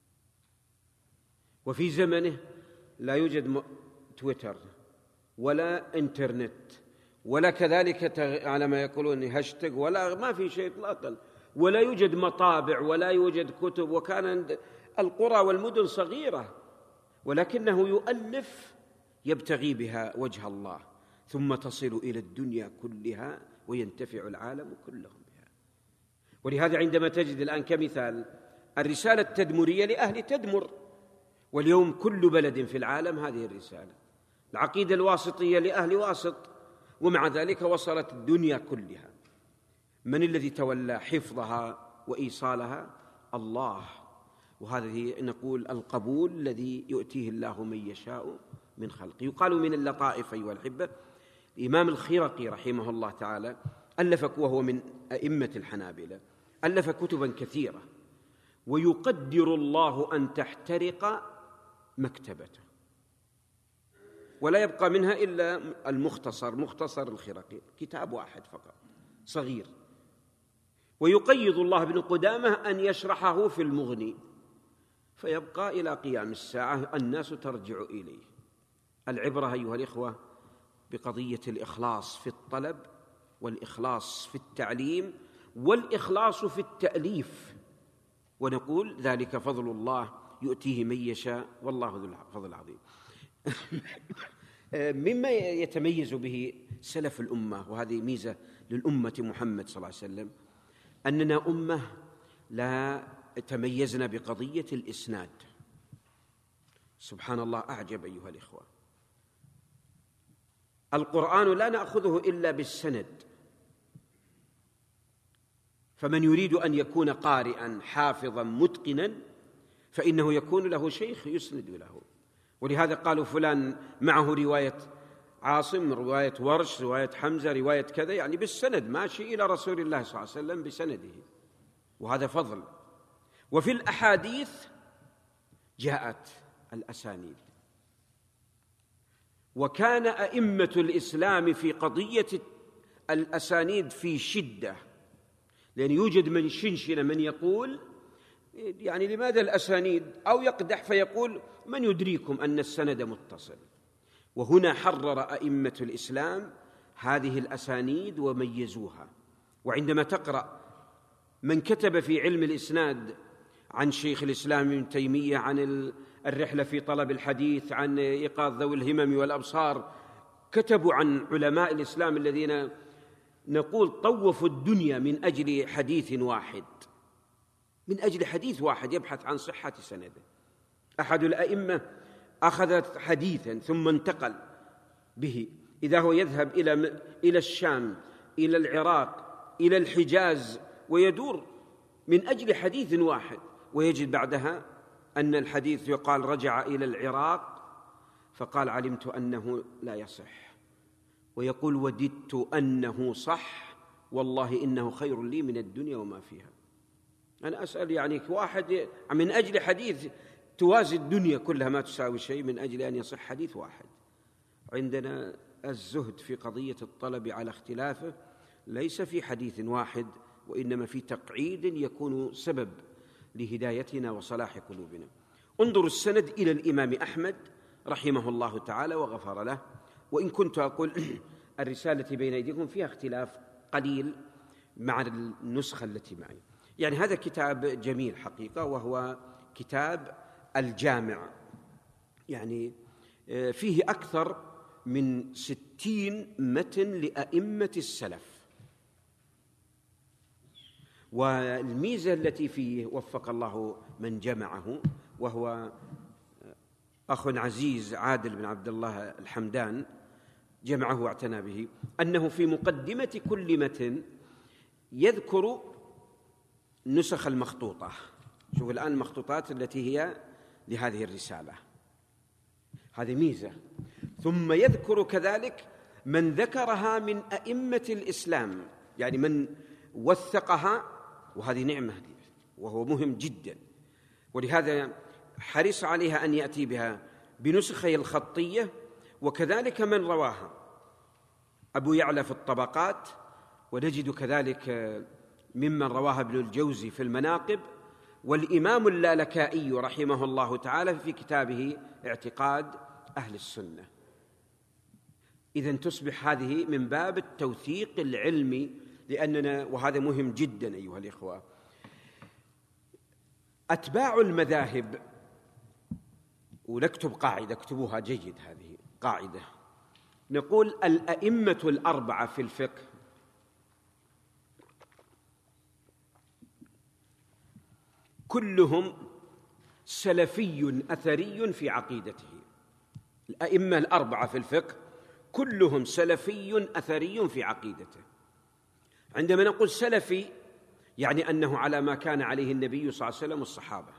وفي زمنه لا يوجد تويتر ولا إنترنت ولا كذلك على ما يقولون هاشتاج، ولا ما في شيء إطلاقا، ولا يوجد مطابع ولا يوجد كتب، وكان القرى والمدن صغيرة، ولكنه يؤلف يبتغي بها وجه الله، ثم تصل إلى الدنيا كلها وينتفع العالم كلهم بها. ولهذا عندما تجد الآن كمثال الرسالة التدمرية لأهل تدمر، واليوم كل بلد في العالم هذه الرسالة، العقيدة الواسطية لأهل واسط، ومع ذلك وصلت الدنيا كلها. من الذي تولى حفظها وإيصالها؟ الله. وهذه نقول القبول الذي يؤتيه الله من يشاء من خلقه. يقال من اللطائف أيها الأحبة، الإمام الخرقي رحمه الله تعالى ألف، وهو من أئمة الحنابلة، ألف كتبا كثيرة، ويقدر الله أن تحترق مكتبته ولا يبقى منها إلا المختصر، مختصر الخرقي، كتاب واحد فقط صغير، ويقيض الله ابن قدامة أن يشرحه في المغني، فيبقى إلى قيام الساعة الناس ترجع إليه. العبرة أيها الإخوة بقضية الإخلاص في الطلب، والإخلاص في التعليم، والإخلاص في التأليف، ونقول ذلك فضل الله يؤتيه من يشاء والله ذو الفضل العظيم. مما يتميز به سلف الأمة، وهذه ميزة للأمة محمد صلى الله عليه وسلم، أننا أمة لا تميزنا بقضية الإسناد. سبحان الله، أعجب أيها الإخوة، القرآن لا نأخذه إلا بالسند، فمن يريد أن يكون قارئا حافظا متقنا فإنه يكون له شيخ يسند له. ولهذا قالوا فلان معه رواية عاصم، رواية ورش، رواية حمزة، رواية كذا، يعني بالسند ماشي إلى رسول الله صلى الله عليه وسلم بسنده، وهذا فضل. وفي الأحاديث جاءت الأسانيد، وكان أئمة الإسلام في قضية الأسانيد في شدة، لأن يوجد من شنشن من يقول يعني لماذا الأسانيد، أو يقدح فيقول من يدريكم أن السند متصل. وهنا حرر أئمة الإسلام هذه الأسانيد وميزوها. وعندما تقرأ من كتب في علم الإسناد عن شيخ الإسلام ابن تيمية، عن الرحلة في طلب الحديث، عن إيقاظ ذوي الهمم والأبصار، كتبوا عن علماء الإسلام الذين نقول طوفوا الدنيا من أجل حديث واحد، من أجل حديث واحد يبحث عن صحة سنده. أحد الأئمة أخذ حديثا ثم انتقل به، إذا هو يذهب إلى إلى الشام، إلى العراق، إلى الحجاز، ويدور من أجل حديث واحد، ويجد بعدها أن الحديث يقال رجع إلى العراق فقال علمت أنه لا يصح، ويقول وددت أنه صح، والله إنه خير لي من الدنيا وما فيها. أنا أسأل يعني واحد من أجل حديث توازي الدنيا كلها ما تساوي شيء من أجل أن يصح حديث واحد. عندنا الزهد في قضية الطلب على اختلافه ليس في حديث واحد، وإنما في تقعيد يكون سبب لهدايتنا وصلاح قلوبنا. انظروا السند إلى الإمام أحمد رحمه الله تعالى وغفر له. وإن كنت أقول الرسالة بين أيديكم فيها اختلاف قليل مع النسخة التي معي، يعني هذا كتاب جميل حقيقة، وهو كتاب الجامع، يعني فيه أكثر من ست ستين متن لأئمة السلف. والميزة التي فيه وفق الله من جمعه، وهو أخ عزيز عادل بن عبد الله الحمدان جمعه واعتنى به، أنه في مقدمة كل متن يذكر نسخ المخطوطة. شوف الآن المخطوطات التي هي لهذه الرسالة، هذه ميزة. ثم يذكر كذلك من ذكرها من أئمة الإسلام، يعني من وثقها، وهذه نعمة وهو مهم جدا، ولهذا حرص عليها أن يأتي بها بنسخه الخطية، وكذلك من رواها. أبو يعلى في الطبقات، ونجد كذلك ممن رواها ابن الجوزي في المناقب، والإمام اللالكائي رحمه الله تعالى في كتابه اعتقاد أهل السنة. إذن تصبح هذه من باب التوثيق العلمي، لأننا وهذا مهم جدا أيها الإخوة. أتباع المذاهب، ونكتب قاعدة، اكتبوها جيد، هذه قاعدة، نقول الأئمة الأربعة في الفقه كلهم سلفي أثري في عقيدته. الأئمة الأربعة في الفقه كلهم سلفي أثري في عقيدته. عندما نقول سلفي يعني أنه على ما كان عليه النبي صلى الله عليه وسلم والصحابة،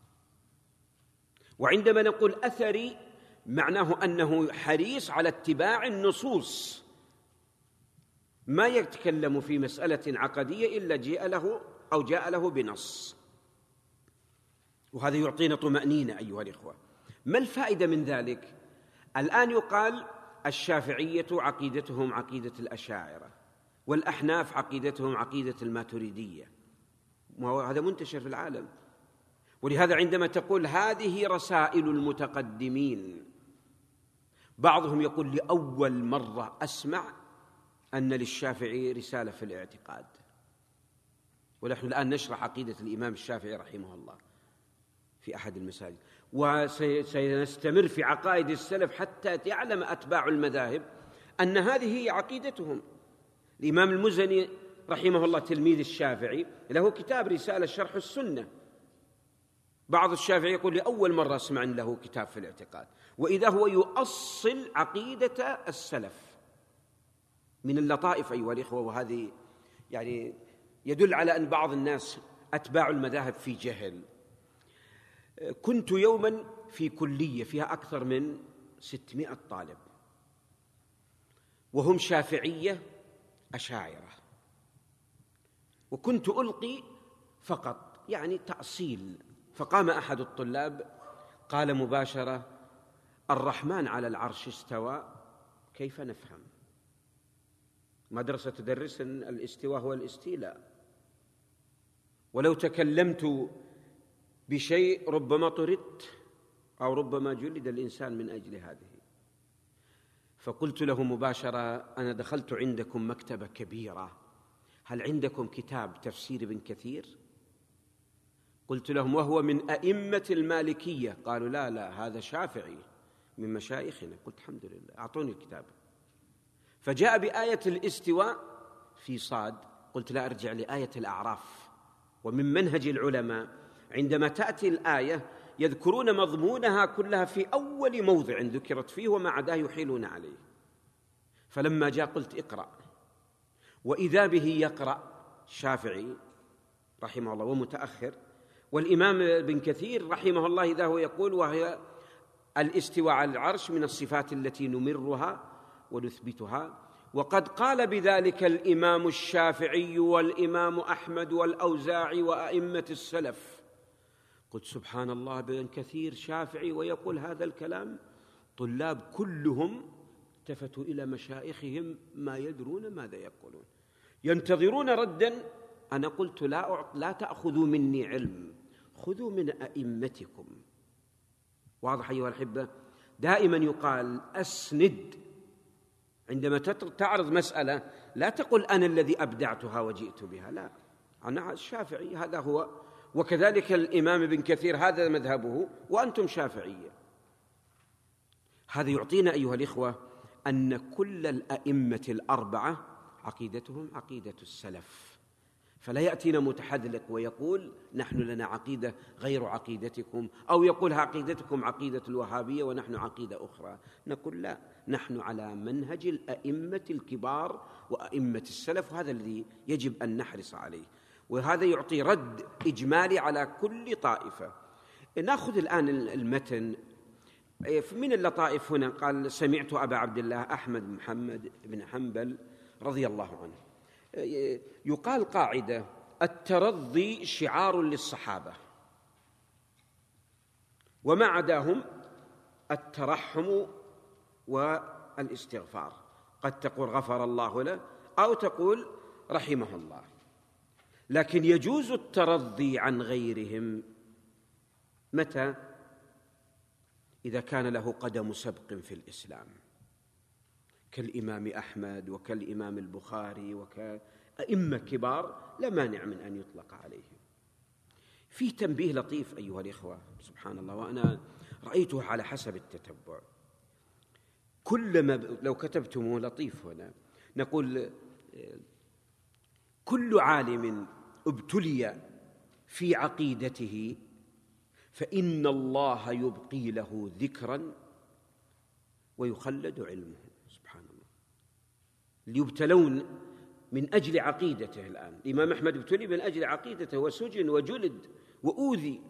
وعندما نقول أثري معناه أنه حريص على اتباع النصوص، ما يتكلم في مسألة عقدية إلا جاء له أو جاء له بنص، وهذا يعطينا طمأنينة أيها الإخوة. ما الفائدة من ذلك؟ الآن يقال الشافعية عقيدتهم عقيدة الأشاعرة، والأحناف عقيدتهم عقيدة الماتريدية، وهذا منتشر في العالم. ولهذا عندما تقول هذه رسائل المتقدمين، بعضهم يقول لأول مرة أسمع أن للشافعي رسالة في الاعتقاد، ونحن الآن نشرح عقيدة الإمام الشافعي رحمه الله في أحد المساجد، وسنستمر في عقائد السلف حتى يعلم أتباع المذاهب أن هذه هي عقيدتهم. الإمام المزني رحمه الله تلميذ الشافعي له كتاب رسالة شرح السنة. بعض الشافعي يقول لأول مرة أسمع له كتاب في الاعتقاد، وإذا هو يؤصل عقيدة السلف. من اللطائف أيها الإخوة، وهذه يعني يدل على أن بعض الناس أتباع المذاهب في جهل. كنت يوما في كلية فيها أكثر من ستمائة طالب، وهم شافعية أشاعرة، وكنت ألقي فقط يعني تأصيل. فقام أحد الطلاب قال مباشرة: الرحمن على العرش استوى، كيف نفهم؟ مدرسة تدرس الاستواء هو الاستيلاء، ولو تكلمت بشيء ربما طردت أو ربما جلد الإنسان من أجل هذه. فقلت له مباشرة: أنا دخلت عندكم مكتبة كبيرة، هل عندكم كتاب تفسير ابن كثير؟ قلت لهم: وهو من أئمة المالكية. قالوا: لا لا، هذا شافعي من مشايخنا. قلت: الحمد لله، أعطوني الكتاب. فجاء بآية الاستواء في صاد. قلت: لا، أرجع لآية الأعراف. ومن منهج العلماء عندما تأتي الآية يذكرون مضمونها كلها في أول موضع ذكرت فيه، وما عداه يحيلون عليه. فلما جاء قلت: اقرأ. وإذا به يقرأ الشافعي رحمه الله ومتأخر، والإمام ابن كثير رحمه الله إذا هو يقول وهي الاستواء على العرش من الصفات التي نمرها ونثبتها. وقد قال بذلك الإمام الشافعي والإمام أحمد والأوزاعي وأئمة السلف. قلت: سبحان الله، ابن كثير شافعي ويقول هذا الكلام؟ طلاب كلهم التفتوا إلى مشايخهم ما يدرون ماذا يقولون، ينتظرون ردا. أنا قلت: لا أعط لا تأخذوا مني علم، خذوا من أئمتكم. واضح أيها الأحبة؟ دائما يقال أسند. عندما تعرض مسألة لا تقل أنا الذي أبدعتها وجئت بها، لا، أنا الشافعي هذا هو، وكذلك الإمام ابن كثير هذا مذهبه وأنتم شافعية. هذا يعطينا أيها الإخوة أن كل الأئمة الأربعة عقيدتهم عقيدة السلف، فلا يأتينا متحذلق ويقول نحن لنا عقيدة غير عقيدتكم، أو يقول عقيدتكم عقيدة الوهابية ونحن عقيدة أخرى. نقول لا، نحن على منهج الأئمة الكبار وأئمة السلف، وهذا الذي يجب أن نحرص عليه، وهذا يعطي رد إجمالي على كل طائفة. نأخذ الآن المتن من اللطائف. هنا قال: سمعت أبا عبد الله أحمد بن محمد بن حنبل رضي الله عنه يقال قاعدة: الترضي شعار للصحابة، وما عداهم الترحم والاستغفار. قد تقول غفر الله له أو تقول رحمه الله، لكن يجوز الترضي عن غيرهم متى؟ إذا كان له قدم سبق في الإسلام، كالإمام أحمد وكالإمام البخاري وكأئمة كبار، لا مانع من أن يطلق عليهم. في تنبيه لطيف أيها الإخوة، سبحان الله، وأنا رأيته على حسب التتبع. كلما لو كتبتموه لطيف هنا، نقول: كل عالم ابتلي في عقيدته فإن الله يبقي له ذكرا ويخلد علمه. سبحان الله، ليبتلون من أجل عقيدته. الآن الإمام أحمد ابتلي من أجل عقيدته وسجن وجلد وأوذي،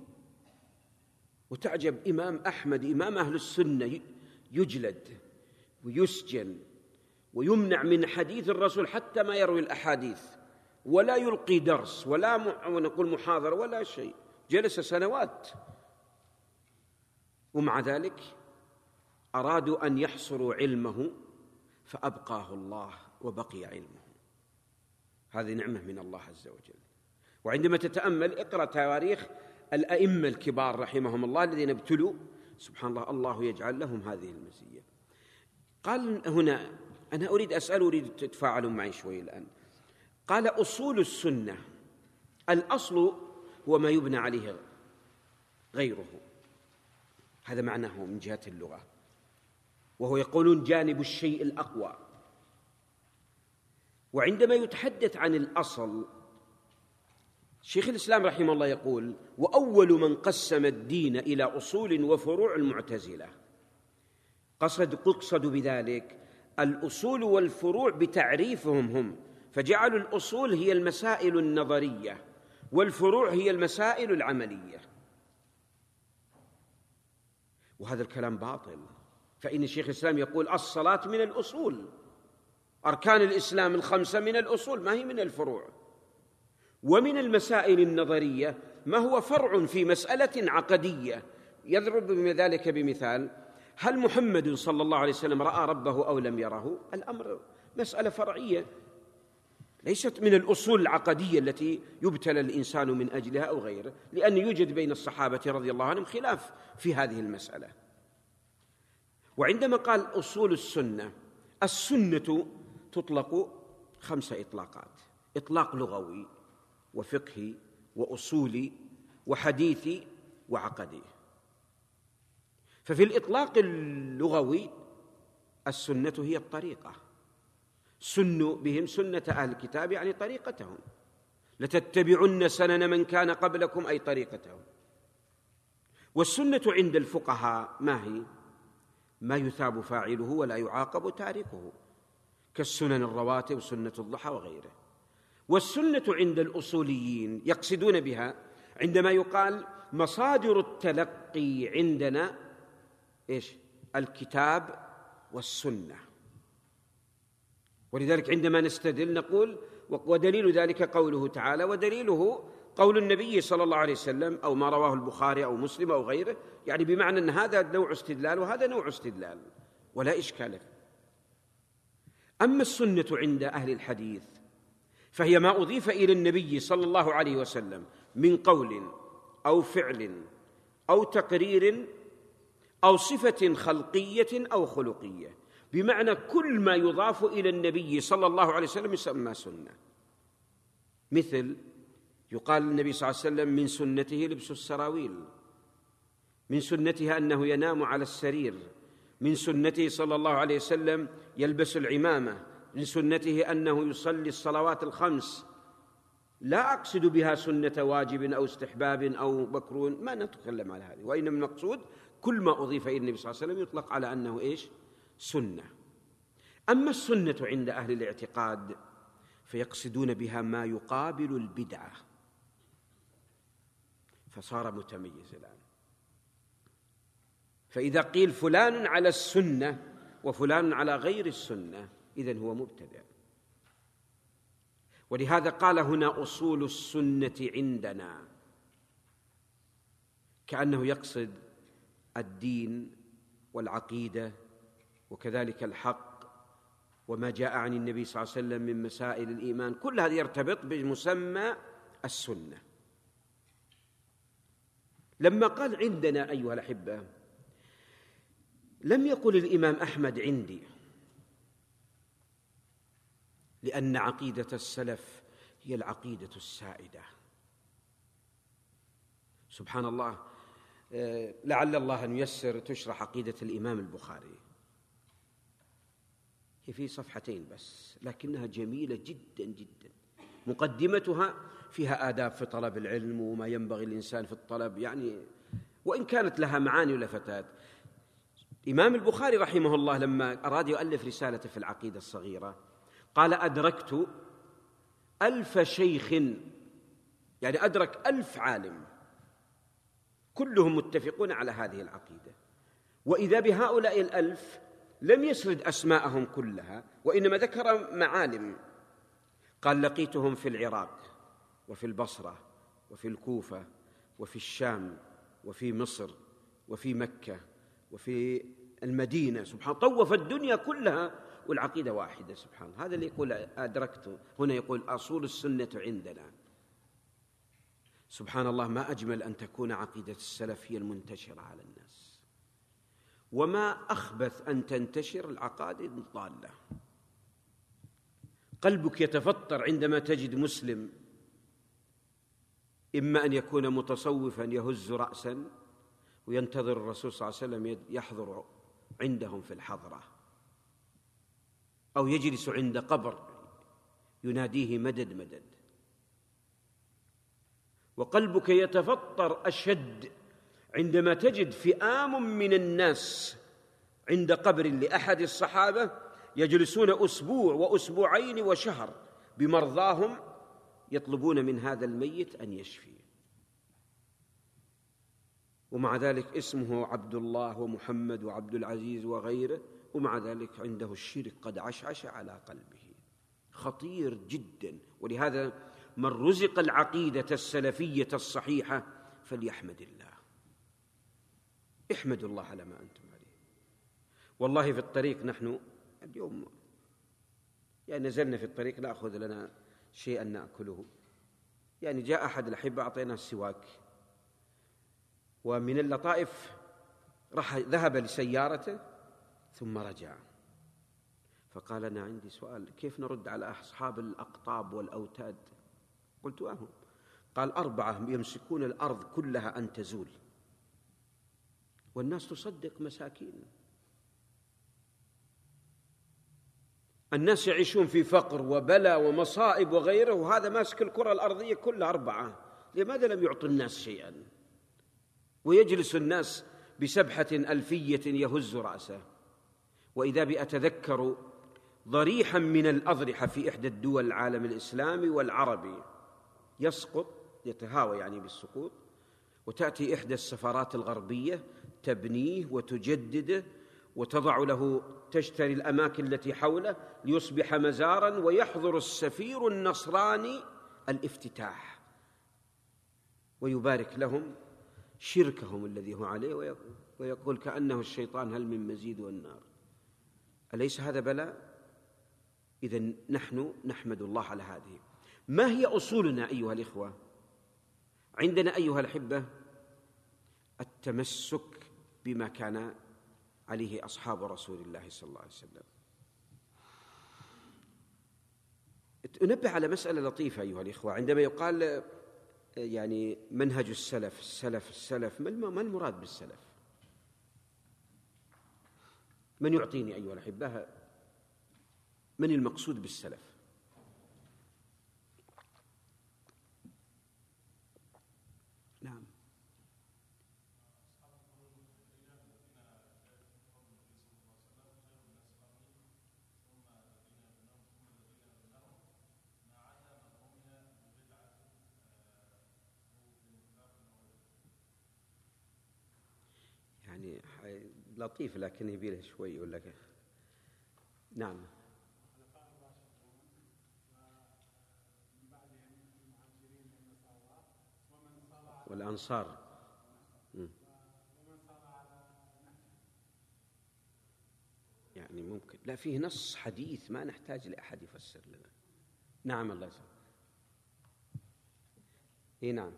وتعجب إمام أحمد إمام أهل السنة يجلد ويسجن ويمنع من حديث الرسول حتى ما يروي الأحاديث، ولا يلقي درس ولا نقول محاضرة ولا شيء، جلس سنوات، ومع ذلك أرادوا أن يحصروا علمه فأبقاه الله وبقي علمه. هذه نعمة من الله عز وجل. وعندما تتأمل اقرأ تواريخ الأئمة الكبار رحمهم الله الذين ابتلوا، سبحان الله، الله يجعل لهم هذه المزية. قال هنا، أنا أريد أسأل، أريد تتفاعلوا معي شوي الآن. قال: أصول السنة، الأصل هو ما يبنى عليه غيره، هذا معناه من جهة اللغة، وهو يقولون جانب الشيء الأقوى. وعندما يتحدث عن الأصل، شيخ الإسلام رحمه الله يقول: وأول من قسم الدين إلى أصول وفروع المعتزلة. قصد قصد بذلك الأصول والفروع بتعريفهم هم، فجعلوا الأصول هي المسائل النظرية والفروع هي المسائل العملية، وهذا الكلام باطل. فإن الشيخ الإسلام يقول الصلاة من الأصول، أركان الإسلام الخمسة من الأصول ما هي من الفروع، ومن المسائل النظرية ما هو فرع في مسألة عقدية. يضرب ذلك بمثال: هل محمد صلى الله عليه وسلم رأى ربه أو لم يره؟ الأمر مسألة فرعية ليست من الأصول العقدية التي يبتلى الإنسان من أجلها أو غيره، لأن يوجد بين الصحابة رضي الله عنهم خلاف في هذه المسألة. وعندما قال أصول السنة، السنة تطلق خمسة إطلاقات: إطلاق لغوي وفقهي وأصولي وحديثي وعقدي. ففي الإطلاق اللغوي السنة هي الطريقة، سنوا بهم سنة أهل الكتاب يعني طريقتهم، لتتبعن سنن من كان قبلكم أي طريقتهم. والسنة عند الفقهاء ما هي؟ ما يثاب فاعله ولا يعاقب تاركه، كالسنن الرواتب وسنة الضحى وغيره. والسنة عند الأصوليين يقصدون بها عندما يقال مصادر التلقي عندنا إيش؟ الكتاب والسنة. ولذلك عندما نستدل نقول ودليل ذلك قوله تعالى، ودليله قول النبي صلى الله عليه وسلم أو ما رواه البخاري أو مسلم أو غيره، يعني بمعنى أن هذا نوع استدلال وهذا نوع استدلال ولا إشكال فيه. أما السنة عند أهل الحديث فهي ما أضيف إلى النبي صلى الله عليه وسلم من قول أو فعل أو تقرير أو صفة خلقية أو خلقية، بمعنى كل ما يضاف إلى النبي صلى الله عليه وسلم يسمى سنة. مثل يقال النبي صلى الله عليه وسلم من سنته لبس السراويل، من سنتها أنه ينام على السرير، من سنته صلى الله عليه وسلم يلبس العمامة، من سنته أنه يصلي الصلوات الخمس. لا أقصد بها سنة واجب أو استحباب أو مكروه، ما نتكلم على هذه، وإنما المقصود كل ما أضيف إلى النبي صلى الله عليه وسلم يطلق على أنه إيش؟ سنة. أما السنة عند أهل الاعتقاد فيقصدون بها ما يقابل البدعة، فصار متميز الآن. فإذا قيل فلان على السنة وفلان على غير السنة إذن هو مبتدع. ولهذا قال هنا أصول السنة عندنا، كأنه يقصد الدين والعقيدة وكذلك الحق وما جاء عن النبي صلى الله عليه وسلم من مسائل الإيمان، كل هذا يرتبط بمسمى السنة. لما قال عندنا أيها الأحبة لم يقل الإمام أحمد عندي، لأن عقيدة السلف هي العقيدة السائدة. سبحان الله، لعل الله أن ييسر تشرح عقيدة الإمام البخاري، هي في صفحتين بس لكنها جميلة جدا جدا. مقدمتها فيها آداب في طلب العلم وما ينبغي الإنسان في الطلب، يعني وإن كانت لها معاني ولفتات. الإمام البخاري رحمه الله لما أراد يؤلف رسالته في العقيدة الصغيرة قال أدركت ألف شيخ، يعني أدرك ألف عالم كلهم متفقون على هذه العقيدة، وإذا بهؤلاء الألف لم يسرد أسماءهم كلها وإنما ذكر معالم. قال لقيتهم في العراق وفي البصرة وفي الكوفة وفي الشام وفي مصر وفي مكة وفي المدينة. سبحان الله، طوف الدنيا كلها والعقيدة واحدة. سبحان الله، هذا اللي يقول أدركته. هنا يقول أصول السنة عندنا. سبحان الله، ما أجمل أن تكون عقيدة السلف هي المنتشرة على الناس، وما أخبث أن تنتشر العقائد الضالة. قلبك يتفطر عندما تجد مسلم إما أن يكون متصوفا يهز رأسا وينتظر الرسول صلى الله عليه وسلم يحضر عندهم في الحضرة، أو يجلس عند قبر يناديه مدد مدد. وقلبك يتفطر أشد عندما تجد فئام من الناس عند قبر لأحد الصحابة يجلسون أسبوع وأسبوعين وشهر بمرضاهم يطلبون من هذا الميت أن يشفي، ومع ذلك اسمه عبد الله ومحمد وعبد العزيز وغيره، ومع ذلك عنده الشرك قد عشعش على قلبه. خطير جدا. ولهذا من رزق العقيدة السلفية الصحيحة فليحمد الله، احمدوا الله على ما أنتم عليه. والله في الطريق نحن اليوم يعني نزلنا في الطريق نأخذ لنا شيئا نأكله، يعني جاء أحد الأحبة أعطينا السواك، ومن اللطائف راح ذهب لسيارته ثم رجع فقال أنا عندي سؤال، كيف نرد على أصحاب الأقطاب والأوتاد؟ قلت أهم. قال أربعة يمسكون الأرض كلها أن تزول والناس تصدق مساكين. الناس يعيشون في فقر وبلاء ومصائب وغيره، وهذا ماسك الكرة الأرضية كلها أربعة. لماذا لم يعطوا الناس شيئا؟ ويجلس الناس بسبحة ألفية يهز رأسه. وإذا بأتذكر ضريحا من الأضرحة في إحدى الدول العالم الإسلامي والعربي يسقط، يتهاوى يعني بالسقوط، وتأتي إحدى السفارات الغربية تبنيه وتجدده وتضع له، تشتري الأماكن التي حوله ليصبح مزارا، ويحضر السفير النصراني الافتتاح ويبارك لهم شركهم الذي هو عليه ويقول كأنه الشيطان هل من مزيد والنار. أليس هذا بلاء؟ إذن نحن نحمد الله على هذه. ما هي أصولنا أيها الإخوة؟ عندنا أيها الأحبة التمسك بما كان عليه أصحاب رسول الله صلى الله عليه وسلم. أنبه على مسألة لطيفة أيها الإخوة، عندما يقال يعني منهج السلف السلف السلف، ما المراد بالسلف؟ من يعطيني أيها الأحبة من المقصود بالسلف؟ نعم. يعني لطيف لكن يبي له شوي ولا كيف؟ نعم. والأنصار. يعني ممكن لا، فيه نص حديث ما نحتاج لأحد يفسر لنا. نعم الله يسلمك. إيه نعم.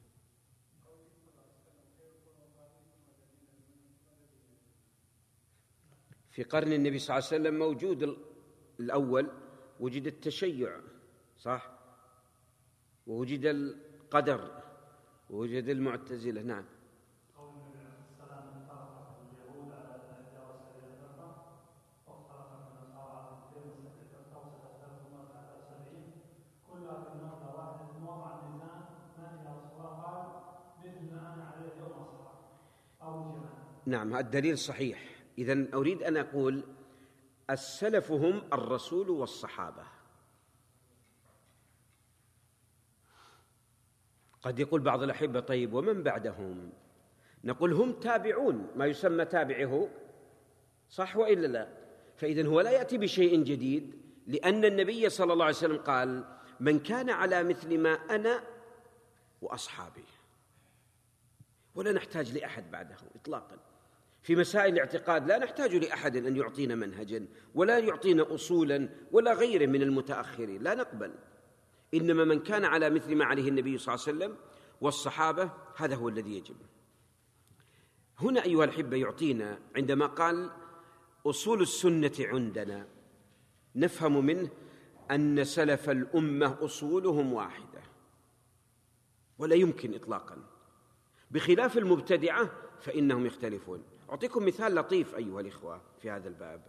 في قرن النبي صلى الله عليه وسلم موجود الأول، وجد التشيع صح، ووجد القدر، ووجد المعتزلة. نعم. قول النبي عليه الصلاة والسلام افترقت اليهود على إحدى وسبعين فرقة وافترقت النصارى على اثنتين وسبعين فرقة وستفترق الأمة على سبعين كلها في النار واحد. موضع الميزان ما هي رسول الله قال مثل ما أنا عليه يوم أصحابي أو الجماعة. نعم الدليل صحيح. إذن أريد أن أقول السلف هم الرسول والصحابة. قد يقول بعض الأحبة طيب ومن بعدهم؟ نقول هم تابعون، ما يسمى تابعه، صح وإلا لا؟ فإذن هو لا يأتي بشيء جديد، لأن النبي صلى الله عليه وسلم قال من كان على مثل ما أنا وأصحابي، ولا نحتاج لأحد بعده إطلاقا. في مسائل الاعتقاد لا نحتاج لأحد أن يعطينا منهجا ولا يعطينا أصولا ولا غيره من المتأخرين، لا نقبل. إنما من كان على مثل ما عليه النبي صلى الله عليه وسلم والصحابة هذا هو الذي يجب. هنا أيها الأحبة يعطينا عندما قال أصول السنة عندنا، نفهم منه أن سلف الأمة أصولهم واحدة ولا يمكن إطلاقا، بخلاف المبتدعة فإنهم يختلفون. أعطيكم مثال لطيف أيها الإخوة في هذا الباب.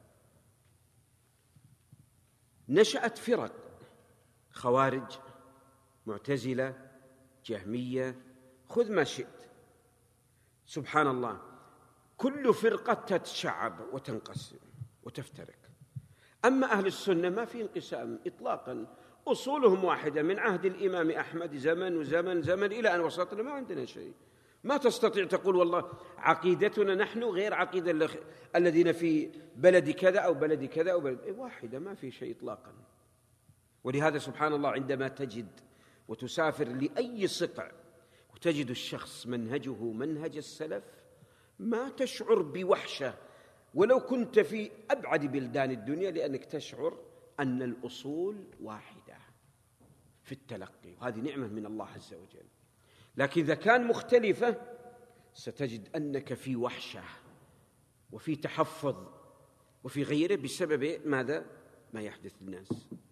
نشأت فرق، خوارج، معتزلة، جهمية، خذ ما شئت، سبحان الله، كل فرقة تتشعب وتنقسم وتفترق. أما أهل السنة ما في انقسام إطلاقا، أصولهم واحدة من عهد الإمام أحمد زمن وزمن زمن إلى أن وصلنا، ما عندنا شيء. ما تستطيع تقول والله عقيدتنا نحن غير عقيدة الذين في بلد كذا أو بلد كذا أو بلد واحدة، ما في شيء إطلاقا. ولهذا سبحان الله عندما تجد وتسافر لأي صقع وتجد الشخص منهجه منهج السلف ما تشعر بوحشة ولو كنت في أبعد بلدان الدنيا، لأنك تشعر أن الأصول واحدة في التلقي، وهذه نعمة من الله عز وجل. لكن إذا كان مختلفة ستجد أنك في وحشة وفي تحفظ وفي غيره بسبب ماذا؟ ما يحدث للناس.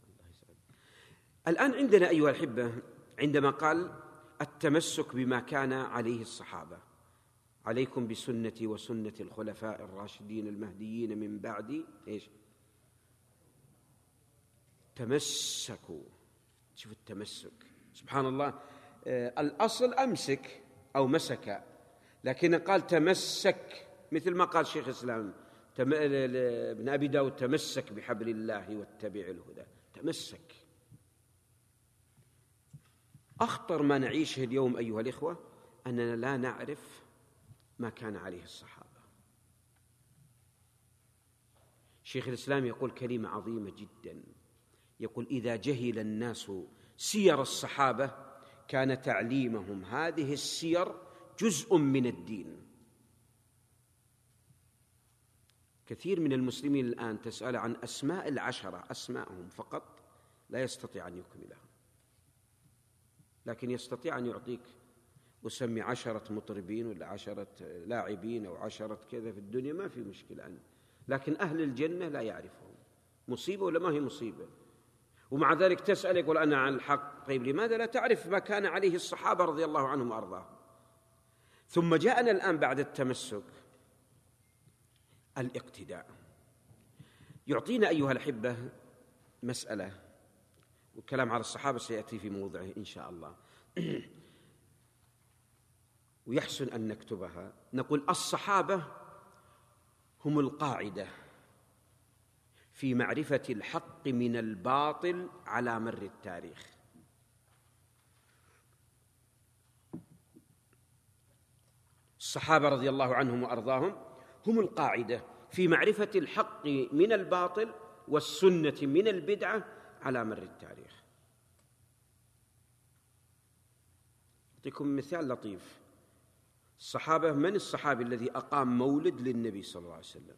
الآن عندنا أيها الأحبة عندما قال التمسك بما كان عليه الصحابة، عليكم بسنتي وسنة الخلفاء الراشدين المهديين من بعدي، إيش؟ تمسكوا. شوف التمسك، سبحان الله، آه الأصل أمسك أو مسك، لكن قال تمسك، مثل ما قال شيخ الإسلام تم... ابن أبي داود تمسك بحبل الله واتبع الهدى. تمسك. أخطر ما نعيشه اليوم أيها الإخوة أننا لا نعرف ما كان عليه الصحابة. شيخ الإسلام يقول كلمة عظيمة جدا، يقول إذا جهل الناس سير الصحابة كان تعليمهم هذه السير جزء من الدين. كثير من المسلمين الآن تسأل عن أسماء العشرة، أسماءهم فقط، لا يستطيع أن يكملها، لكن يستطيع أن يعطيك أسمي عشرة مطربين ولا عشرة لاعبين أو عشرة كذا في الدنيا، ما في مشكلة عنه. لكن أهل الجنة لا يعرفهم. مصيبة ولا ما هي مصيبة؟ ومع ذلك تسأل يقول أنا عن الحق. طيب لماذا لا تعرف ما كان عليه الصحابة رضي الله عنهم وأرضاهم؟ ثم جاءنا الآن بعد التمسك الاقتداء. يعطينا أيها الأحبة مسألة، والكلام على الصحابة سيأتي في موضعه إن شاء الله، ويحسن أن نكتبها. نقول الصحابة هم القاعدة في معرفة الحق من الباطل على مر التاريخ. الصحابة رضي الله عنهم وأرضاهم هم القاعدة في معرفة الحق من الباطل والسنة من البدعة على مر التاريخ. أعطيكم مثال لطيف. الصحابة، من الصحابي الذي أقام مولد للنبي صلى الله عليه وسلم؟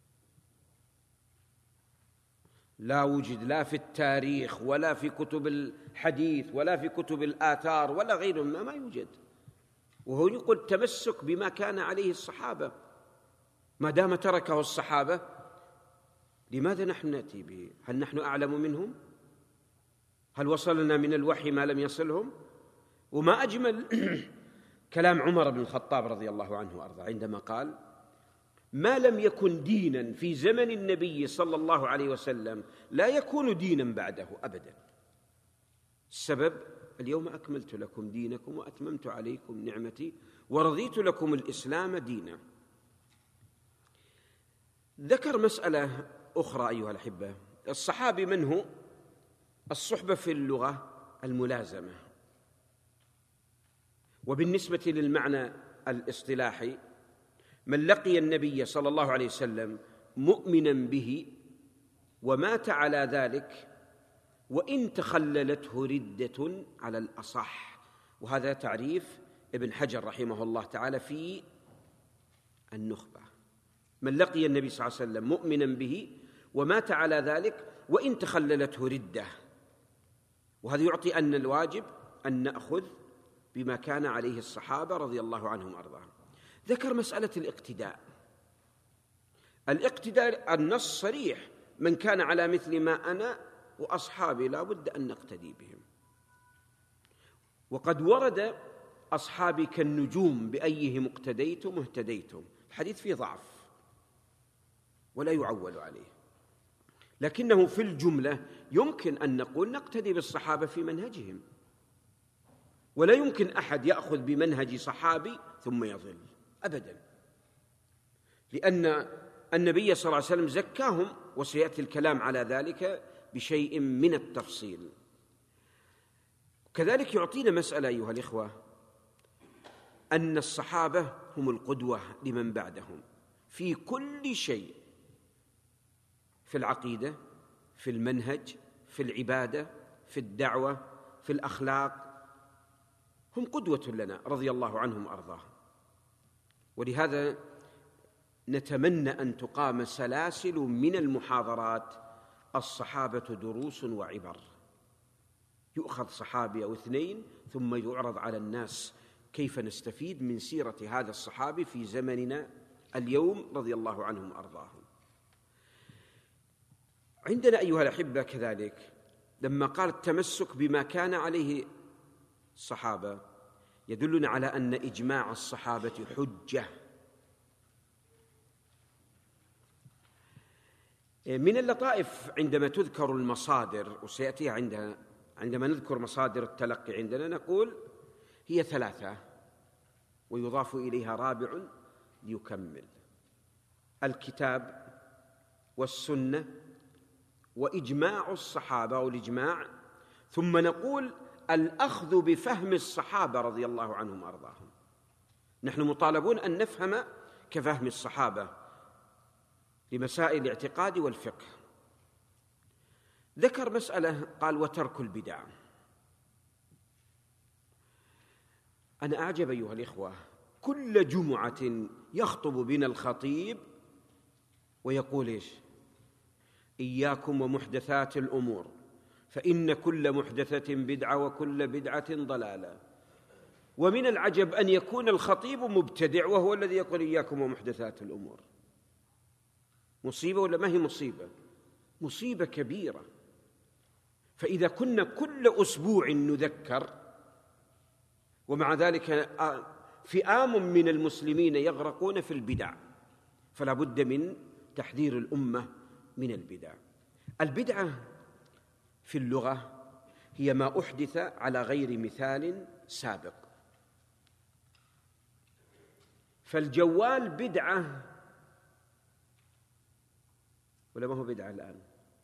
لا وجد لا في التاريخ ولا في كتب الحديث ولا في كتب الآثار ولا غيره، ما, ما يوجد. وهو يقول تمسك بما كان عليه الصحابة، ما دام تركه الصحابة لماذا نحن نأتي به؟ هل نحن أعلم منهم؟ هل وصلنا من الوحي ما لم يصلهم؟ وما أجمل كلام عمر بن الخطاب رضي الله عنه وأرضاه عندما قال: ما لم يكن دينا في زمن النبي صلى الله عليه وسلم لا يكون دينا بعده أبدا. السبب: اليوم أكملت لكم دينكم وأتممت عليكم نعمتي ورضيت لكم الإسلام دينا. ذكر مسألة أخرى أيها الأحبة. الصحابي من هو؟ الصحبة في اللغة الملازمة، وبالنسبة للمعنى الاصطلاحي من لقي النبي صلى الله عليه وسلم مؤمنا به ومات على ذلك وإن تخللته ردة على الأصح. وهذا تعريف ابن حجر رحمه الله تعالى في النخبة. من لقي النبي صلى الله عليه وسلم مؤمنا به ومات على ذلك وإن تخللته ردة. وهذا يعطي أن الواجب أن نأخذ بما كان عليه الصحابة رضي الله عنهم وأرضاهم. ذكر مسألة الاقتداء. الاقتداء النص صريح: من كان على مثل ما أنا وأصحابي لا بد أن نقتدي بهم. وقد ورد أصحابي كالنجوم بأيهم اقتديتم اهتديتم. الحديث فيه ضعف ولا يعول عليه، لكنه في الجملة يمكن أن نقول نقتدي بالصحابة في منهجهم، ولا يمكن أحد يأخذ بمنهج صحابي ثم يضل أبدا، لأن النبي صلى الله عليه وسلم زكاهم، وسيأتي الكلام على ذلك بشيء من التفصيل. كذلك يعطينا مسألة أيها الإخوة، أن الصحابة هم القدوة لمن بعدهم في كل شيء، في العقيدة، في المنهج، في العبادة، في الدعوة، في الأخلاق. هم قدوة لنا رضي الله عنهم وأرضاهم. ولهذا نتمنى أن تقام سلاسل من المحاضرات الصحابة دروس وعبر، يؤخذ صحابي أو اثنين ثم يعرض على الناس كيف نستفيد من سيرة هذا الصحابي في زمننا اليوم رضي الله عنهم وأرضاهم. عندنا أيها الأحبة كذلك لما قال التمسك بما كان عليه الصحابة يدلنا على أن إجماع الصحابة حجة. من اللطائف عندما تذكر المصادر، وسيأتي عندها عندما نذكر مصادر التلقي عندنا، نقول هي ثلاثة ويضاف إليها رابع ليكمل: الكتاب والسنة وإجماع الصحابة والإجماع، ثم نقول الأخذ بفهم الصحابة رضي الله عنهم وأرضاهم. نحن مطالبون أن نفهم كفهم الصحابة لمسائل الاعتقاد والفقه. ذكر مسألة قال: وترك البدع. أنا أعجب أيها الإخوة، كل جمعة يخطب بنا الخطيب ويقول إيش؟ إياكم ومحدثات الأمور فإن كل محدثة بدعة وكل بدعة ضلالة. ومن العجب أن يكون الخطيب مبتدع وهو الذي يقول إياكم ومحدثات الأمور. مصيبة ولا ما هي مصيبة؟ مصيبة كبيرة. فإذا كنا كل أسبوع نذكر، ومع ذلك فئام من المسلمين يغرقون في البدع، فلا بد من تحذير الأمة من البدع. البدعة في اللغة هي ما أحدث على غير مثال سابق. فالجوال بدعة ولا ما هو بدعة الآن؟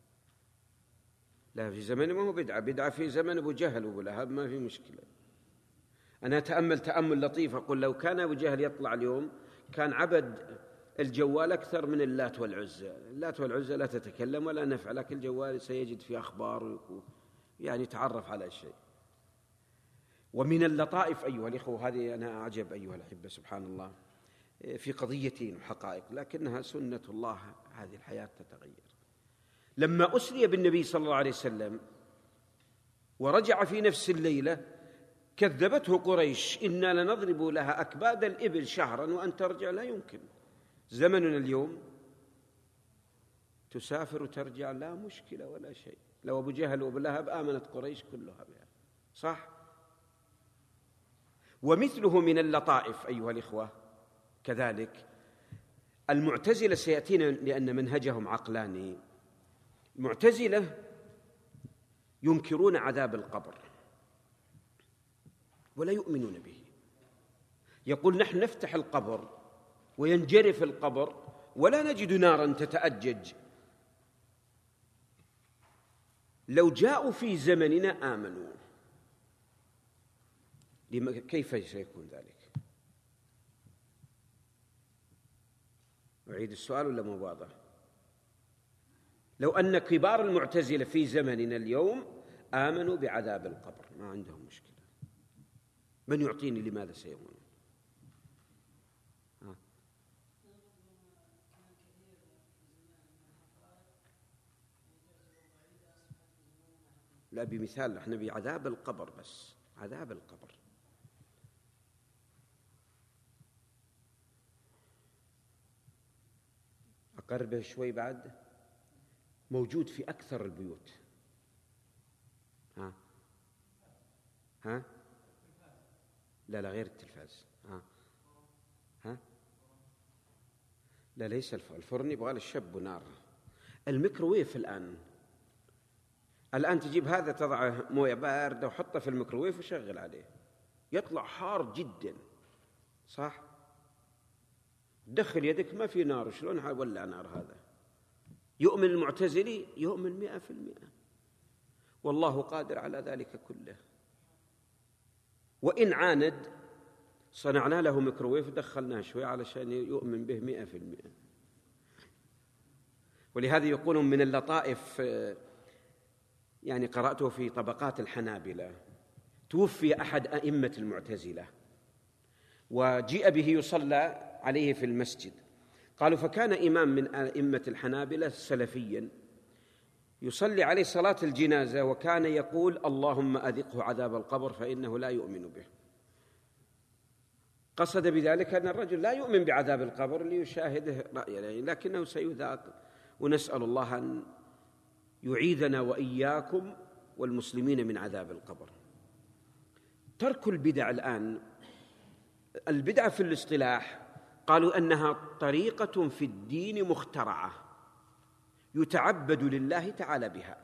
لا، في زمن ما هو بدعة، بدعة في زمن أبو جهل وأبو لهب ما في مشكلة. أنا أتأمل تأمل لطيف، أقول لو كان أبو جهل يطلع اليوم كان عبد الجوال أكثر من اللات والعزى. اللات والعزى لا تتكلم ولا نفع، لكن الجوال سيجد فيه أخبار، يعني تعرف على شيء. ومن اللطائف أيها الإخوة، هذه أنا أعجب أيها الأحبة سبحان الله في قضيتين وحقائق، لكنها سنة الله، هذه الحياة تتغير. لما أسري بالنبي صلى الله عليه وسلم ورجع في نفس الليلة كذبته قريش: إنا لنضرب لها أكباد الإبل شهرا وأن ترجع، لا يمكن. زمننا اليوم تسافر وترجع لا مشكلة ولا شيء. لو أبو جهل وأبو لهب آمنت قريش كلها بها، صح؟ ومثله من اللطائف أيها الإخوة كذلك المعتزلة، سيأتينا لأن منهجهم عقلاني. المعتزلة ينكرون عذاب القبر ولا يؤمنون به. يقول: نحن نفتح القبر وينجرف القبر ولا نجد نارا تتأجج. لو جاءوا في زمننا آمنوا. كيف سيكون ذلك؟ أعيد السؤال ولا مو واضح؟ لو أن كبار المعتزلة في زمننا اليوم آمنوا بعذاب القبر ما عندهم مشكلة، من يعطيني لماذا سيؤمنون؟ ها. لا، بمثال احنا بعذاب القبر، بس عذاب القبر. أقربه شوي بعد. موجود في أكثر البيوت. ها ها لا لا غير التلفاز. ها ها لا ليس الفرن. الفرن يبغى له الشب ونار. الميكروويف الآن الآن تجيب هذا تضعه موية باردة وحطه في الميكروويف وشغل عليه، يطلع حار جدا، صح؟ دخل يدك ما في نار، شلون ولع نار هذا؟ يؤمن المعتزلي؟ يؤمن مئة في المئة، والله قادر على ذلك كله. وإن عاند صنعنا له ميكروويف دخلناه شوي علشان يؤمن به مئة في المئة. ولهذا يقولون من اللطائف، يعني قرأته في طبقات الحنابلة، توفي أحد أئمة المعتزلة وجيء به يصلى عليه في المسجد. قالوا فكان إمام من أئمة الحنابلة سلفيا يصلي عليه صلاة الجنازة وكان يقول: اللهم أذقه عذاب القبر فإنه لا يؤمن به. قصد بذلك أن الرجل لا يؤمن بعذاب القبر ليشاهده رأيه، لكنه سيذاق. ونسأل الله أن يعيذنا وإياكم والمسلمين من عذاب القبر. ترك البدع الآن، البدعة في الاصطلاح قالوا أنها طريقة في الدين مخترعة يتعبد لله تعالى بها.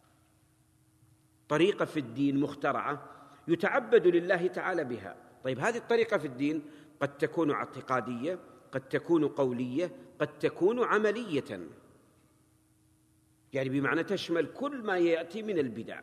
طريقة في الدين مخترعة يتعبد لله تعالى بها. طيب هذه الطريقة في الدين قد تكون اعتقادية، قد تكون قولية، قد تكون عملية، يعني بمعنى تشمل كل ما يأتي من البدع.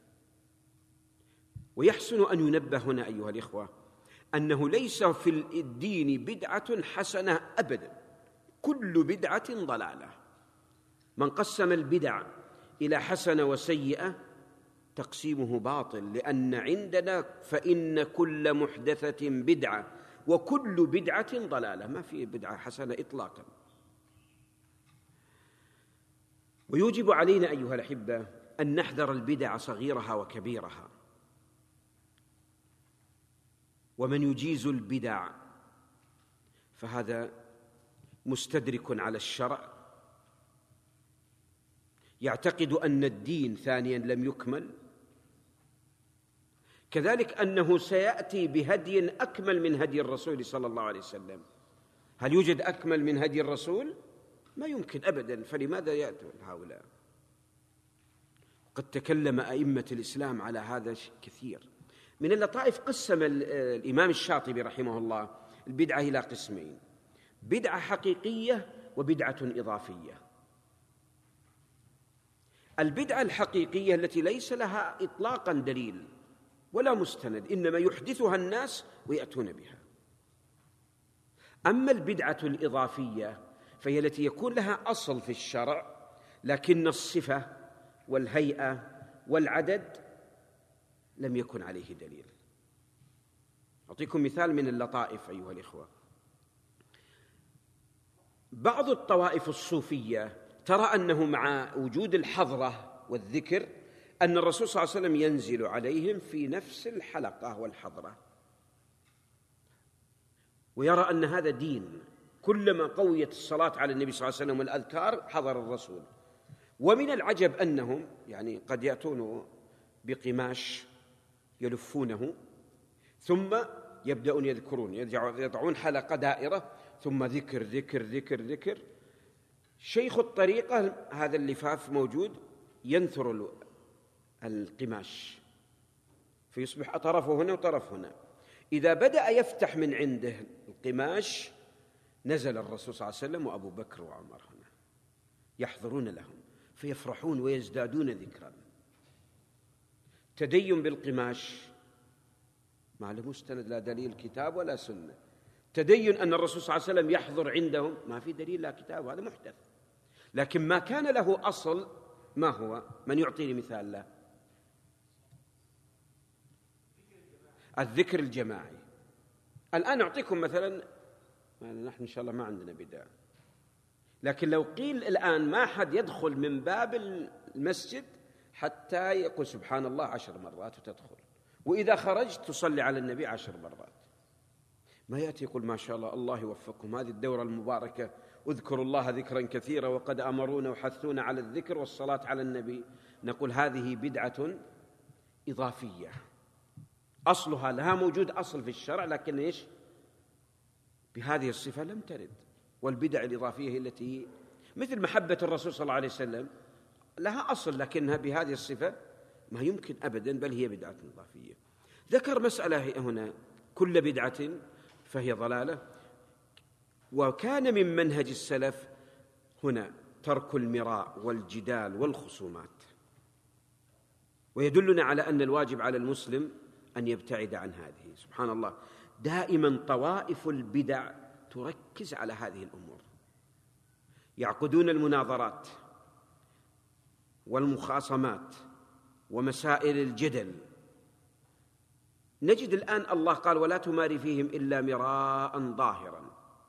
ويحسن أن ينبه هنا أيها الإخوة أنه ليس في الدين بدعة حسنة أبدا، كل بدعة ضلالة. من قسم البدع إلى حسنة وسيئة تقسيمه باطل، لأن عندنا فإن كل محدثة بدعة وكل بدعة ضلالة، ما في بدعة حسنة إطلاقا. ويوجب علينا أيها الأحبة أن نحذر البدع صغيرها وكبيرها. ومن يجيز البدع فهذا مستدرك على الشرع، يعتقد أن الدين ثانيا لم يكمل، كذلك أنه سيأتي بهدي أكمل من هدي الرسول صلى الله عليه وسلم. هل يوجد أكمل من هدي الرسول؟ ما يمكن أبدا، فلماذا يأتون هؤلاء؟ قد تكلم أئمة الإسلام على هذا كثير. من اللطائف قسم الإمام الشاطبي رحمه الله البدعة إلى قسمين: بدعة حقيقية وبدعة إضافية. البدعة الحقيقية التي ليس لها إطلاقا دليل ولا مستند، إنما يحدثها الناس ويأتون بها. أما البدعة الإضافية فهي التي يكون لها أصل في الشرع، لكن الصفة والهيئة والعدد لم يكن عليه دليل. أعطيكم مثال من اللطائف أيها الإخوة. بعض الطوائف الصوفية ترى أنه مع وجود الحضرة والذكر أن الرسول صلى الله عليه وسلم ينزل عليهم في نفس الحلقة والحضرة، ويرى أن هذا دين. كلما قويت الصلاة على النبي صلى الله عليه وسلم والأذكار حضر الرسول. ومن العجب أنهم يعني قد يأتون بقماش يلفونه ثم يبدأون يذكرون، يضعون حلقة دائرة ثم ذكر ذكر ذكر ذكر. شيخ الطريقة هذا اللفاف موجود ينثر القماش فيصبح طرفه هنا وطرف هنا. إذا بدأ يفتح من عنده القماش نزل الرسول صلى الله عليه وسلم وأبو بكر وعمر هنا يحضرون لهم فيفرحون ويزدادون ذكرا. تدين بالقماش ما له مستند، لا دليل كتاب ولا سنة. تدين أن الرسول صلى الله عليه وسلم يحضر عندهم ما في دليل لا كتاب، هذا محدث. لكن ما كان له أصل ما هو؟ من يعطيني مثال له؟ الذكر الجماعي. الآن أعطيكم مثلا، نحن إن شاء الله ما عندنا بدع، لكن لو قيل الآن ما حد يدخل من باب المسجد حتى يقول سبحان الله عشر مرات وتدخل، وإذا خرجت تصلي على النبي عشر مرات، ما يأتي يقول ما شاء الله الله يوفقكم هذه الدورة المباركة اذكروا الله ذكرا كثيرا وقد أمرونا وحثونا على الذكر والصلاة على النبي. نقول هذه بدعة إضافية أصلها لها موجود أصل في الشرع، لكن إيش بهذه الصفة لم ترد. والبدع الإضافية هي التي مثل محبة الرسول صلى الله عليه وسلم لها أصل لكنها بهذه الصفة ما يمكن أبدا، بل هي بدعة إضافية. ذكر مسألة هنا: كل بدعة فهي ضلالة. وكان من منهج السلف هنا ترك المراء والجدال والخصومات. ويدلنا على أن الواجب على المسلم أن يبتعد عن هذه. سبحان الله، دائما طوائف البدع تركز على هذه الأمور، يعقدون المناظرات والمخاصمات ومسائل الجدل. نجد الآن الله قال ولا تماري فيهم إلا مراء ظاهرا.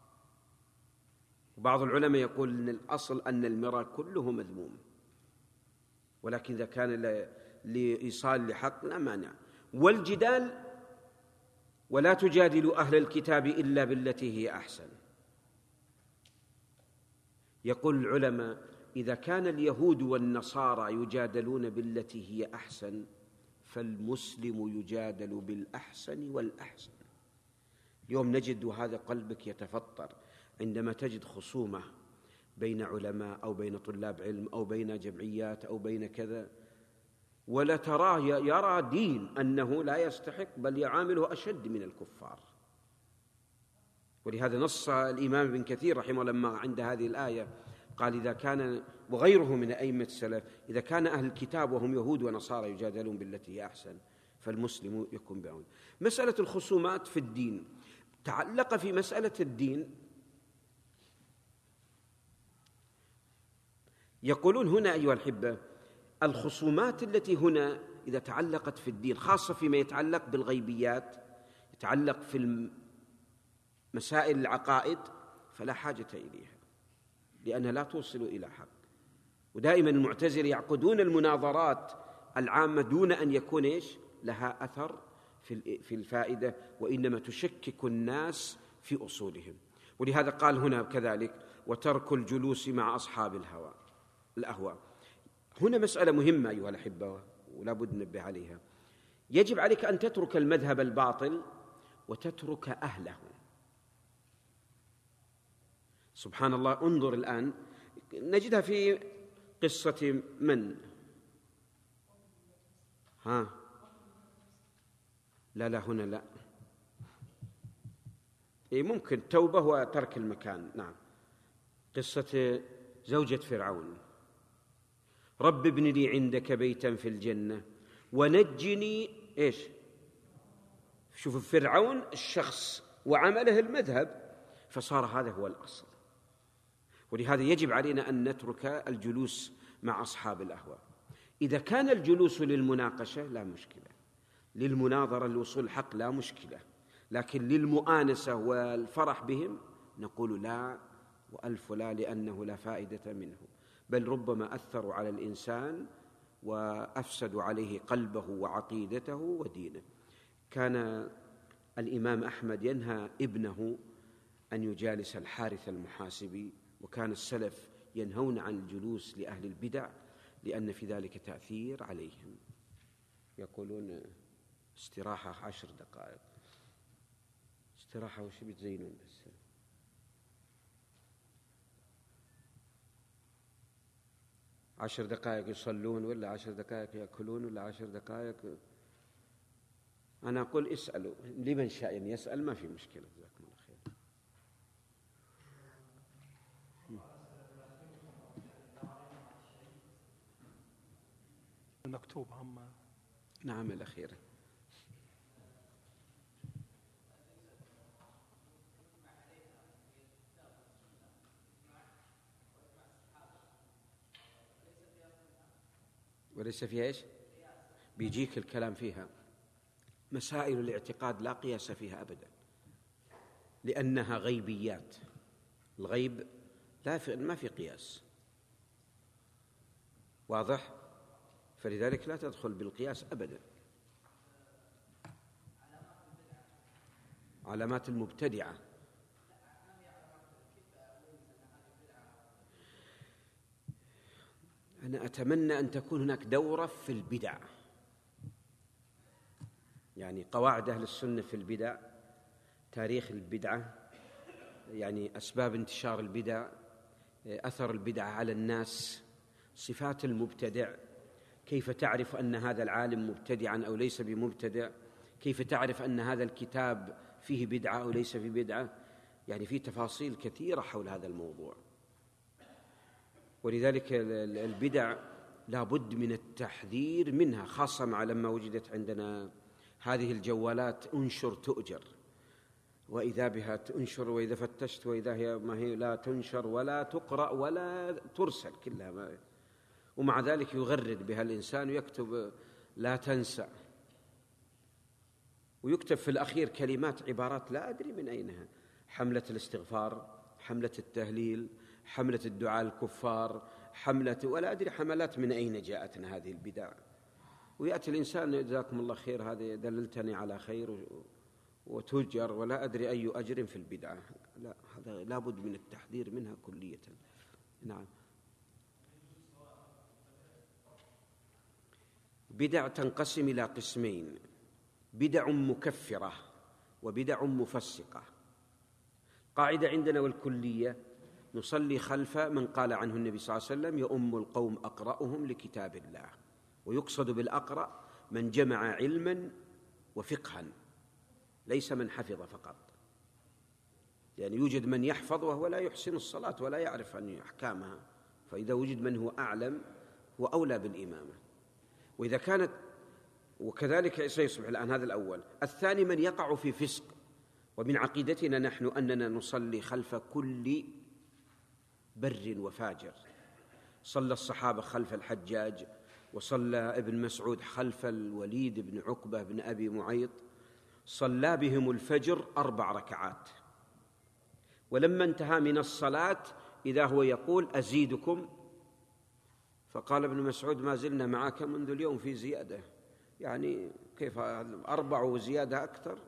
وبعض العلماء يقول أن الأصل أن المراء كله مذموم، ولكن إذا كان لإيصال لحق لا مانع. والجدال ولا تجادلوا أهل الكتاب إلا بالتي هي أحسن. يقول العلماء إذا كان اليهود والنصارى يجادلون بالتي هي أحسن فالمسلم يجادل بالأحسن والأحسن. اليوم نجد وهذا قلبك يتفطر عندما تجد خصومة بين علماء أو بين طلاب علم أو بين جمعيات أو بين كذا، ولا تراه يرى دين أنه لا يستحق بل يعامله أشد من الكفار. ولهذا نص الإمام ابن كثير رحمه الله لما عند هذه الآية قال إذا كان وغيره من أئمة السلف إذا كان أهل الكتاب وهم يهود ونصارى يجادلون بالتي هي أحسن فالمسلم يكون بعون. مسألة الخصومات في الدين تعلق في مسألة الدين. يقولون هنا أيها الأحبة الخصومات التي هنا إذا تعلقت في الدين خاصة فيما يتعلق بالغيبيات يتعلق في مسائل العقائد فلا حاجة إليها لأنها لا توصل إلى حق. ودائما المعتزلة يعقدون المناظرات العامة دون أن يكون إيش لها أثر في الفائدة، وإنما تشكك الناس في أصولهم. ولهذا قال هنا كذلك وترك الجلوس مع أصحاب الهوى الأهواء. هنا مسألة مهمة أيها الأحبة ولا بد ننبه عليها. يجب عليك أن تترك المذهب الباطل وتترك أهله. سبحان الله، انظر الآن نجدها في قصة من؟ ها؟ لا لا هنا لا. إيه ممكن توبة وترك المكان. نعم. قصة زوجة فرعون: رب ابن لي عندك بيتا في الجنة ونجني. إيش؟ شوف فرعون الشخص وعمله المذهب، فصار هذا هو الأصل. ولهذا يجب علينا أن نترك الجلوس مع أصحاب الأهواء. إذا كان الجلوس للمناقشة لا مشكلة، للمناظرة لوصول الحق لا مشكلة، لكن للمؤانسة والفرح بهم نقول لا وألف لا، لأنه لا فائدة منه، بل ربما أثروا على الإنسان وأفسدوا عليه قلبه وعقيدته ودينه. كان الإمام أحمد ينهى ابنه أن يجالس الحارث المحاسبي، وكان السلف ينهون عن الجلوس لأهل البدع لأن في ذلك تأثير عليهم. يقولون استراحة عشر دقائق. استراحة وش بتزينون بس؟ عشر دقائق يصلون ولا عشر دقائق يأكلون ولا عشر دقائق؟ أنا أقول اسألوا لمن شاء أن يسأل، ما في مشكلة. جزاكم الله خير. المكتوب هم. نعم الأخيرة. وليس فيها إيش؟ بيجيك الكلام فيها. مسائل الاعتقاد لا قياس فيها أبدا، لأنها غيبيات. الغيب لا في ما في قياس، واضح؟ فلذلك لا تدخل بالقياس أبدا. علامات المبتدعة أنا أتمنى أن تكون هناك دورة في البدع، يعني قواعد أهل السنة في البدع، تاريخ البدعة، يعني أسباب انتشار البدع، أثر البدع على الناس، صفات المبتدع، كيف تعرف أن هذا العالم مبتدعا أو ليس بمبتدع، كيف تعرف أن هذا الكتاب فيه بدعة أو ليس فيه بدعة. يعني في تفاصيل كثيرة حول هذا الموضوع. ولذلك البدع لا بد من التحذير منها، خاصة مع لما وجدت عندنا هذه الجوالات انشر تؤجر، وإذا بها تنشر وإذا فتشت وإذا هي ما هي لا تنشر ولا تقرأ ولا ترسل كلها ما. ومع ذلك يغرد بها الإنسان ويكتب لا تنسى، ويكتب في الأخير كلمات عبارات لا أدري من أينها: حملة الاستغفار، حملة التهليل، حملة الدعاء الكفار، حملة ولا أدري حملات من أين جاءتنا هذه البدع. ويأتي الإنسان جزاكم الله خير هذه دللتني على خير وتجر ولا أدري أي أجر في البدعة. لا، هذا لا بد من التحذير منها كلية. نعم. بدع تنقسم إلى قسمين: بدع مكفرة وبدع مفسقة. قاعدة عندنا والكلية: نصلي خلف من قال عنه النبي صلى الله عليه وسلم يؤم القوم أقرأهم لكتاب الله. ويقصد بالأقرأ من جمع علما وفقها، ليس من حفظ فقط، يعني يوجد من يحفظ وهو لا يحسن الصلاة ولا يعرف أن أحكامها، فإذا وجد من هو أعلم هو أولى بالإمامة. وإذا كانت وكذلك سيصبح الآن هذا الأول. الثاني من يقع في فسق. ومن عقيدتنا نحن أننا نصلي خلف كل بر وفاجر. صلى الصحابة خلف الحجاج، وصلى ابن مسعود خلف الوليد بن عقبة بن أبي معيط، صلى بهم الفجر أربع ركعات، ولما انتهى من الصلاة إذا هو يقول أزيدكم، فقال ابن مسعود ما زلنا معك منذ اليوم في زيادة، يعني كيف أربع وزيادة أكثر.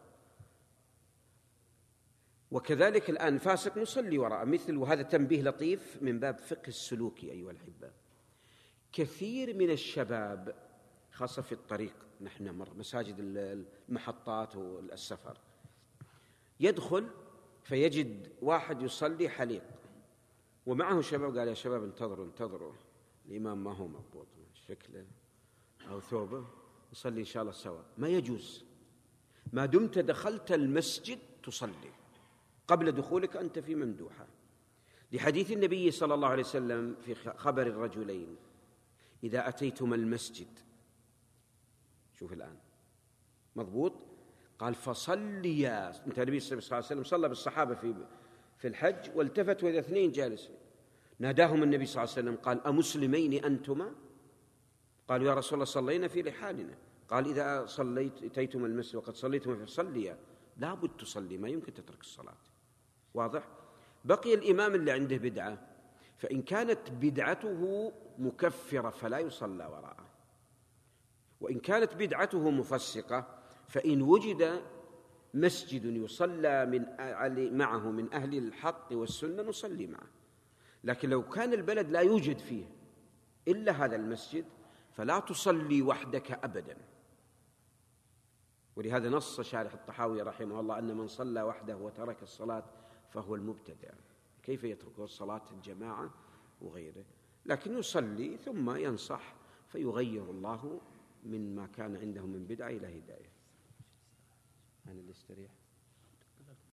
وكذلك الآن فاسق نصلي وراء مثل. وهذا تنبيه لطيف من باب فقه السلوكي أيها الأحبة. كثير من الشباب خاصة في الطريق، نحن مر مساجد المحطات والسفر، يدخل فيجد واحد يصلي حليق ومعه شباب قال يا شباب انتظروا انتظروا الإمام ما هو مضبوط شكله أو ثوبه، نصلي إن شاء الله سوا. ما يجوز، ما دمت دخلت المسجد تصلي، قبل دخولك أنت في ممدوحة، لحديث النبي صلى الله عليه وسلم في خبر الرجلين إذا أتيتم المسجد، شوف الآن مضبوط، قال فصليا. انت النبي صلى الله عليه وسلم صلى بالصحابة في في الحج، والتفت وإذا اثنين جالسين، ناداهم النبي صلى الله عليه وسلم قال أمسلمين أنتما؟ قالوا يا رسول الله صلينا في رحالنا. قال إذا صليت أتيتم المسجد وقد صليتم فصليا، لا بد تصلي، ما يمكن تترك الصلاة. واضح؟ بقي الإمام اللي عنده بدعة، فإن كانت بدعته مكفرة فلا يصلى وراءه، وإن كانت بدعته مفسقة فإن وجد مسجد يصلى من معه من أهل الحق والسنة نصلي معه. لكن لو كان البلد لا يوجد فيه إلا هذا المسجد فلا تصلي وحدك أبدا. ولهذا نص شارح الطحاوي رحمه الله أن من صلى وحده وترك الصلاة فهو المبتدع. كيف يترك الصلاة الجماعة وغيره؟ لكن يصلي ثم ينصح فيغير الله من ما كان عنده من بدعة إلى هداية. أنا اللي استريح.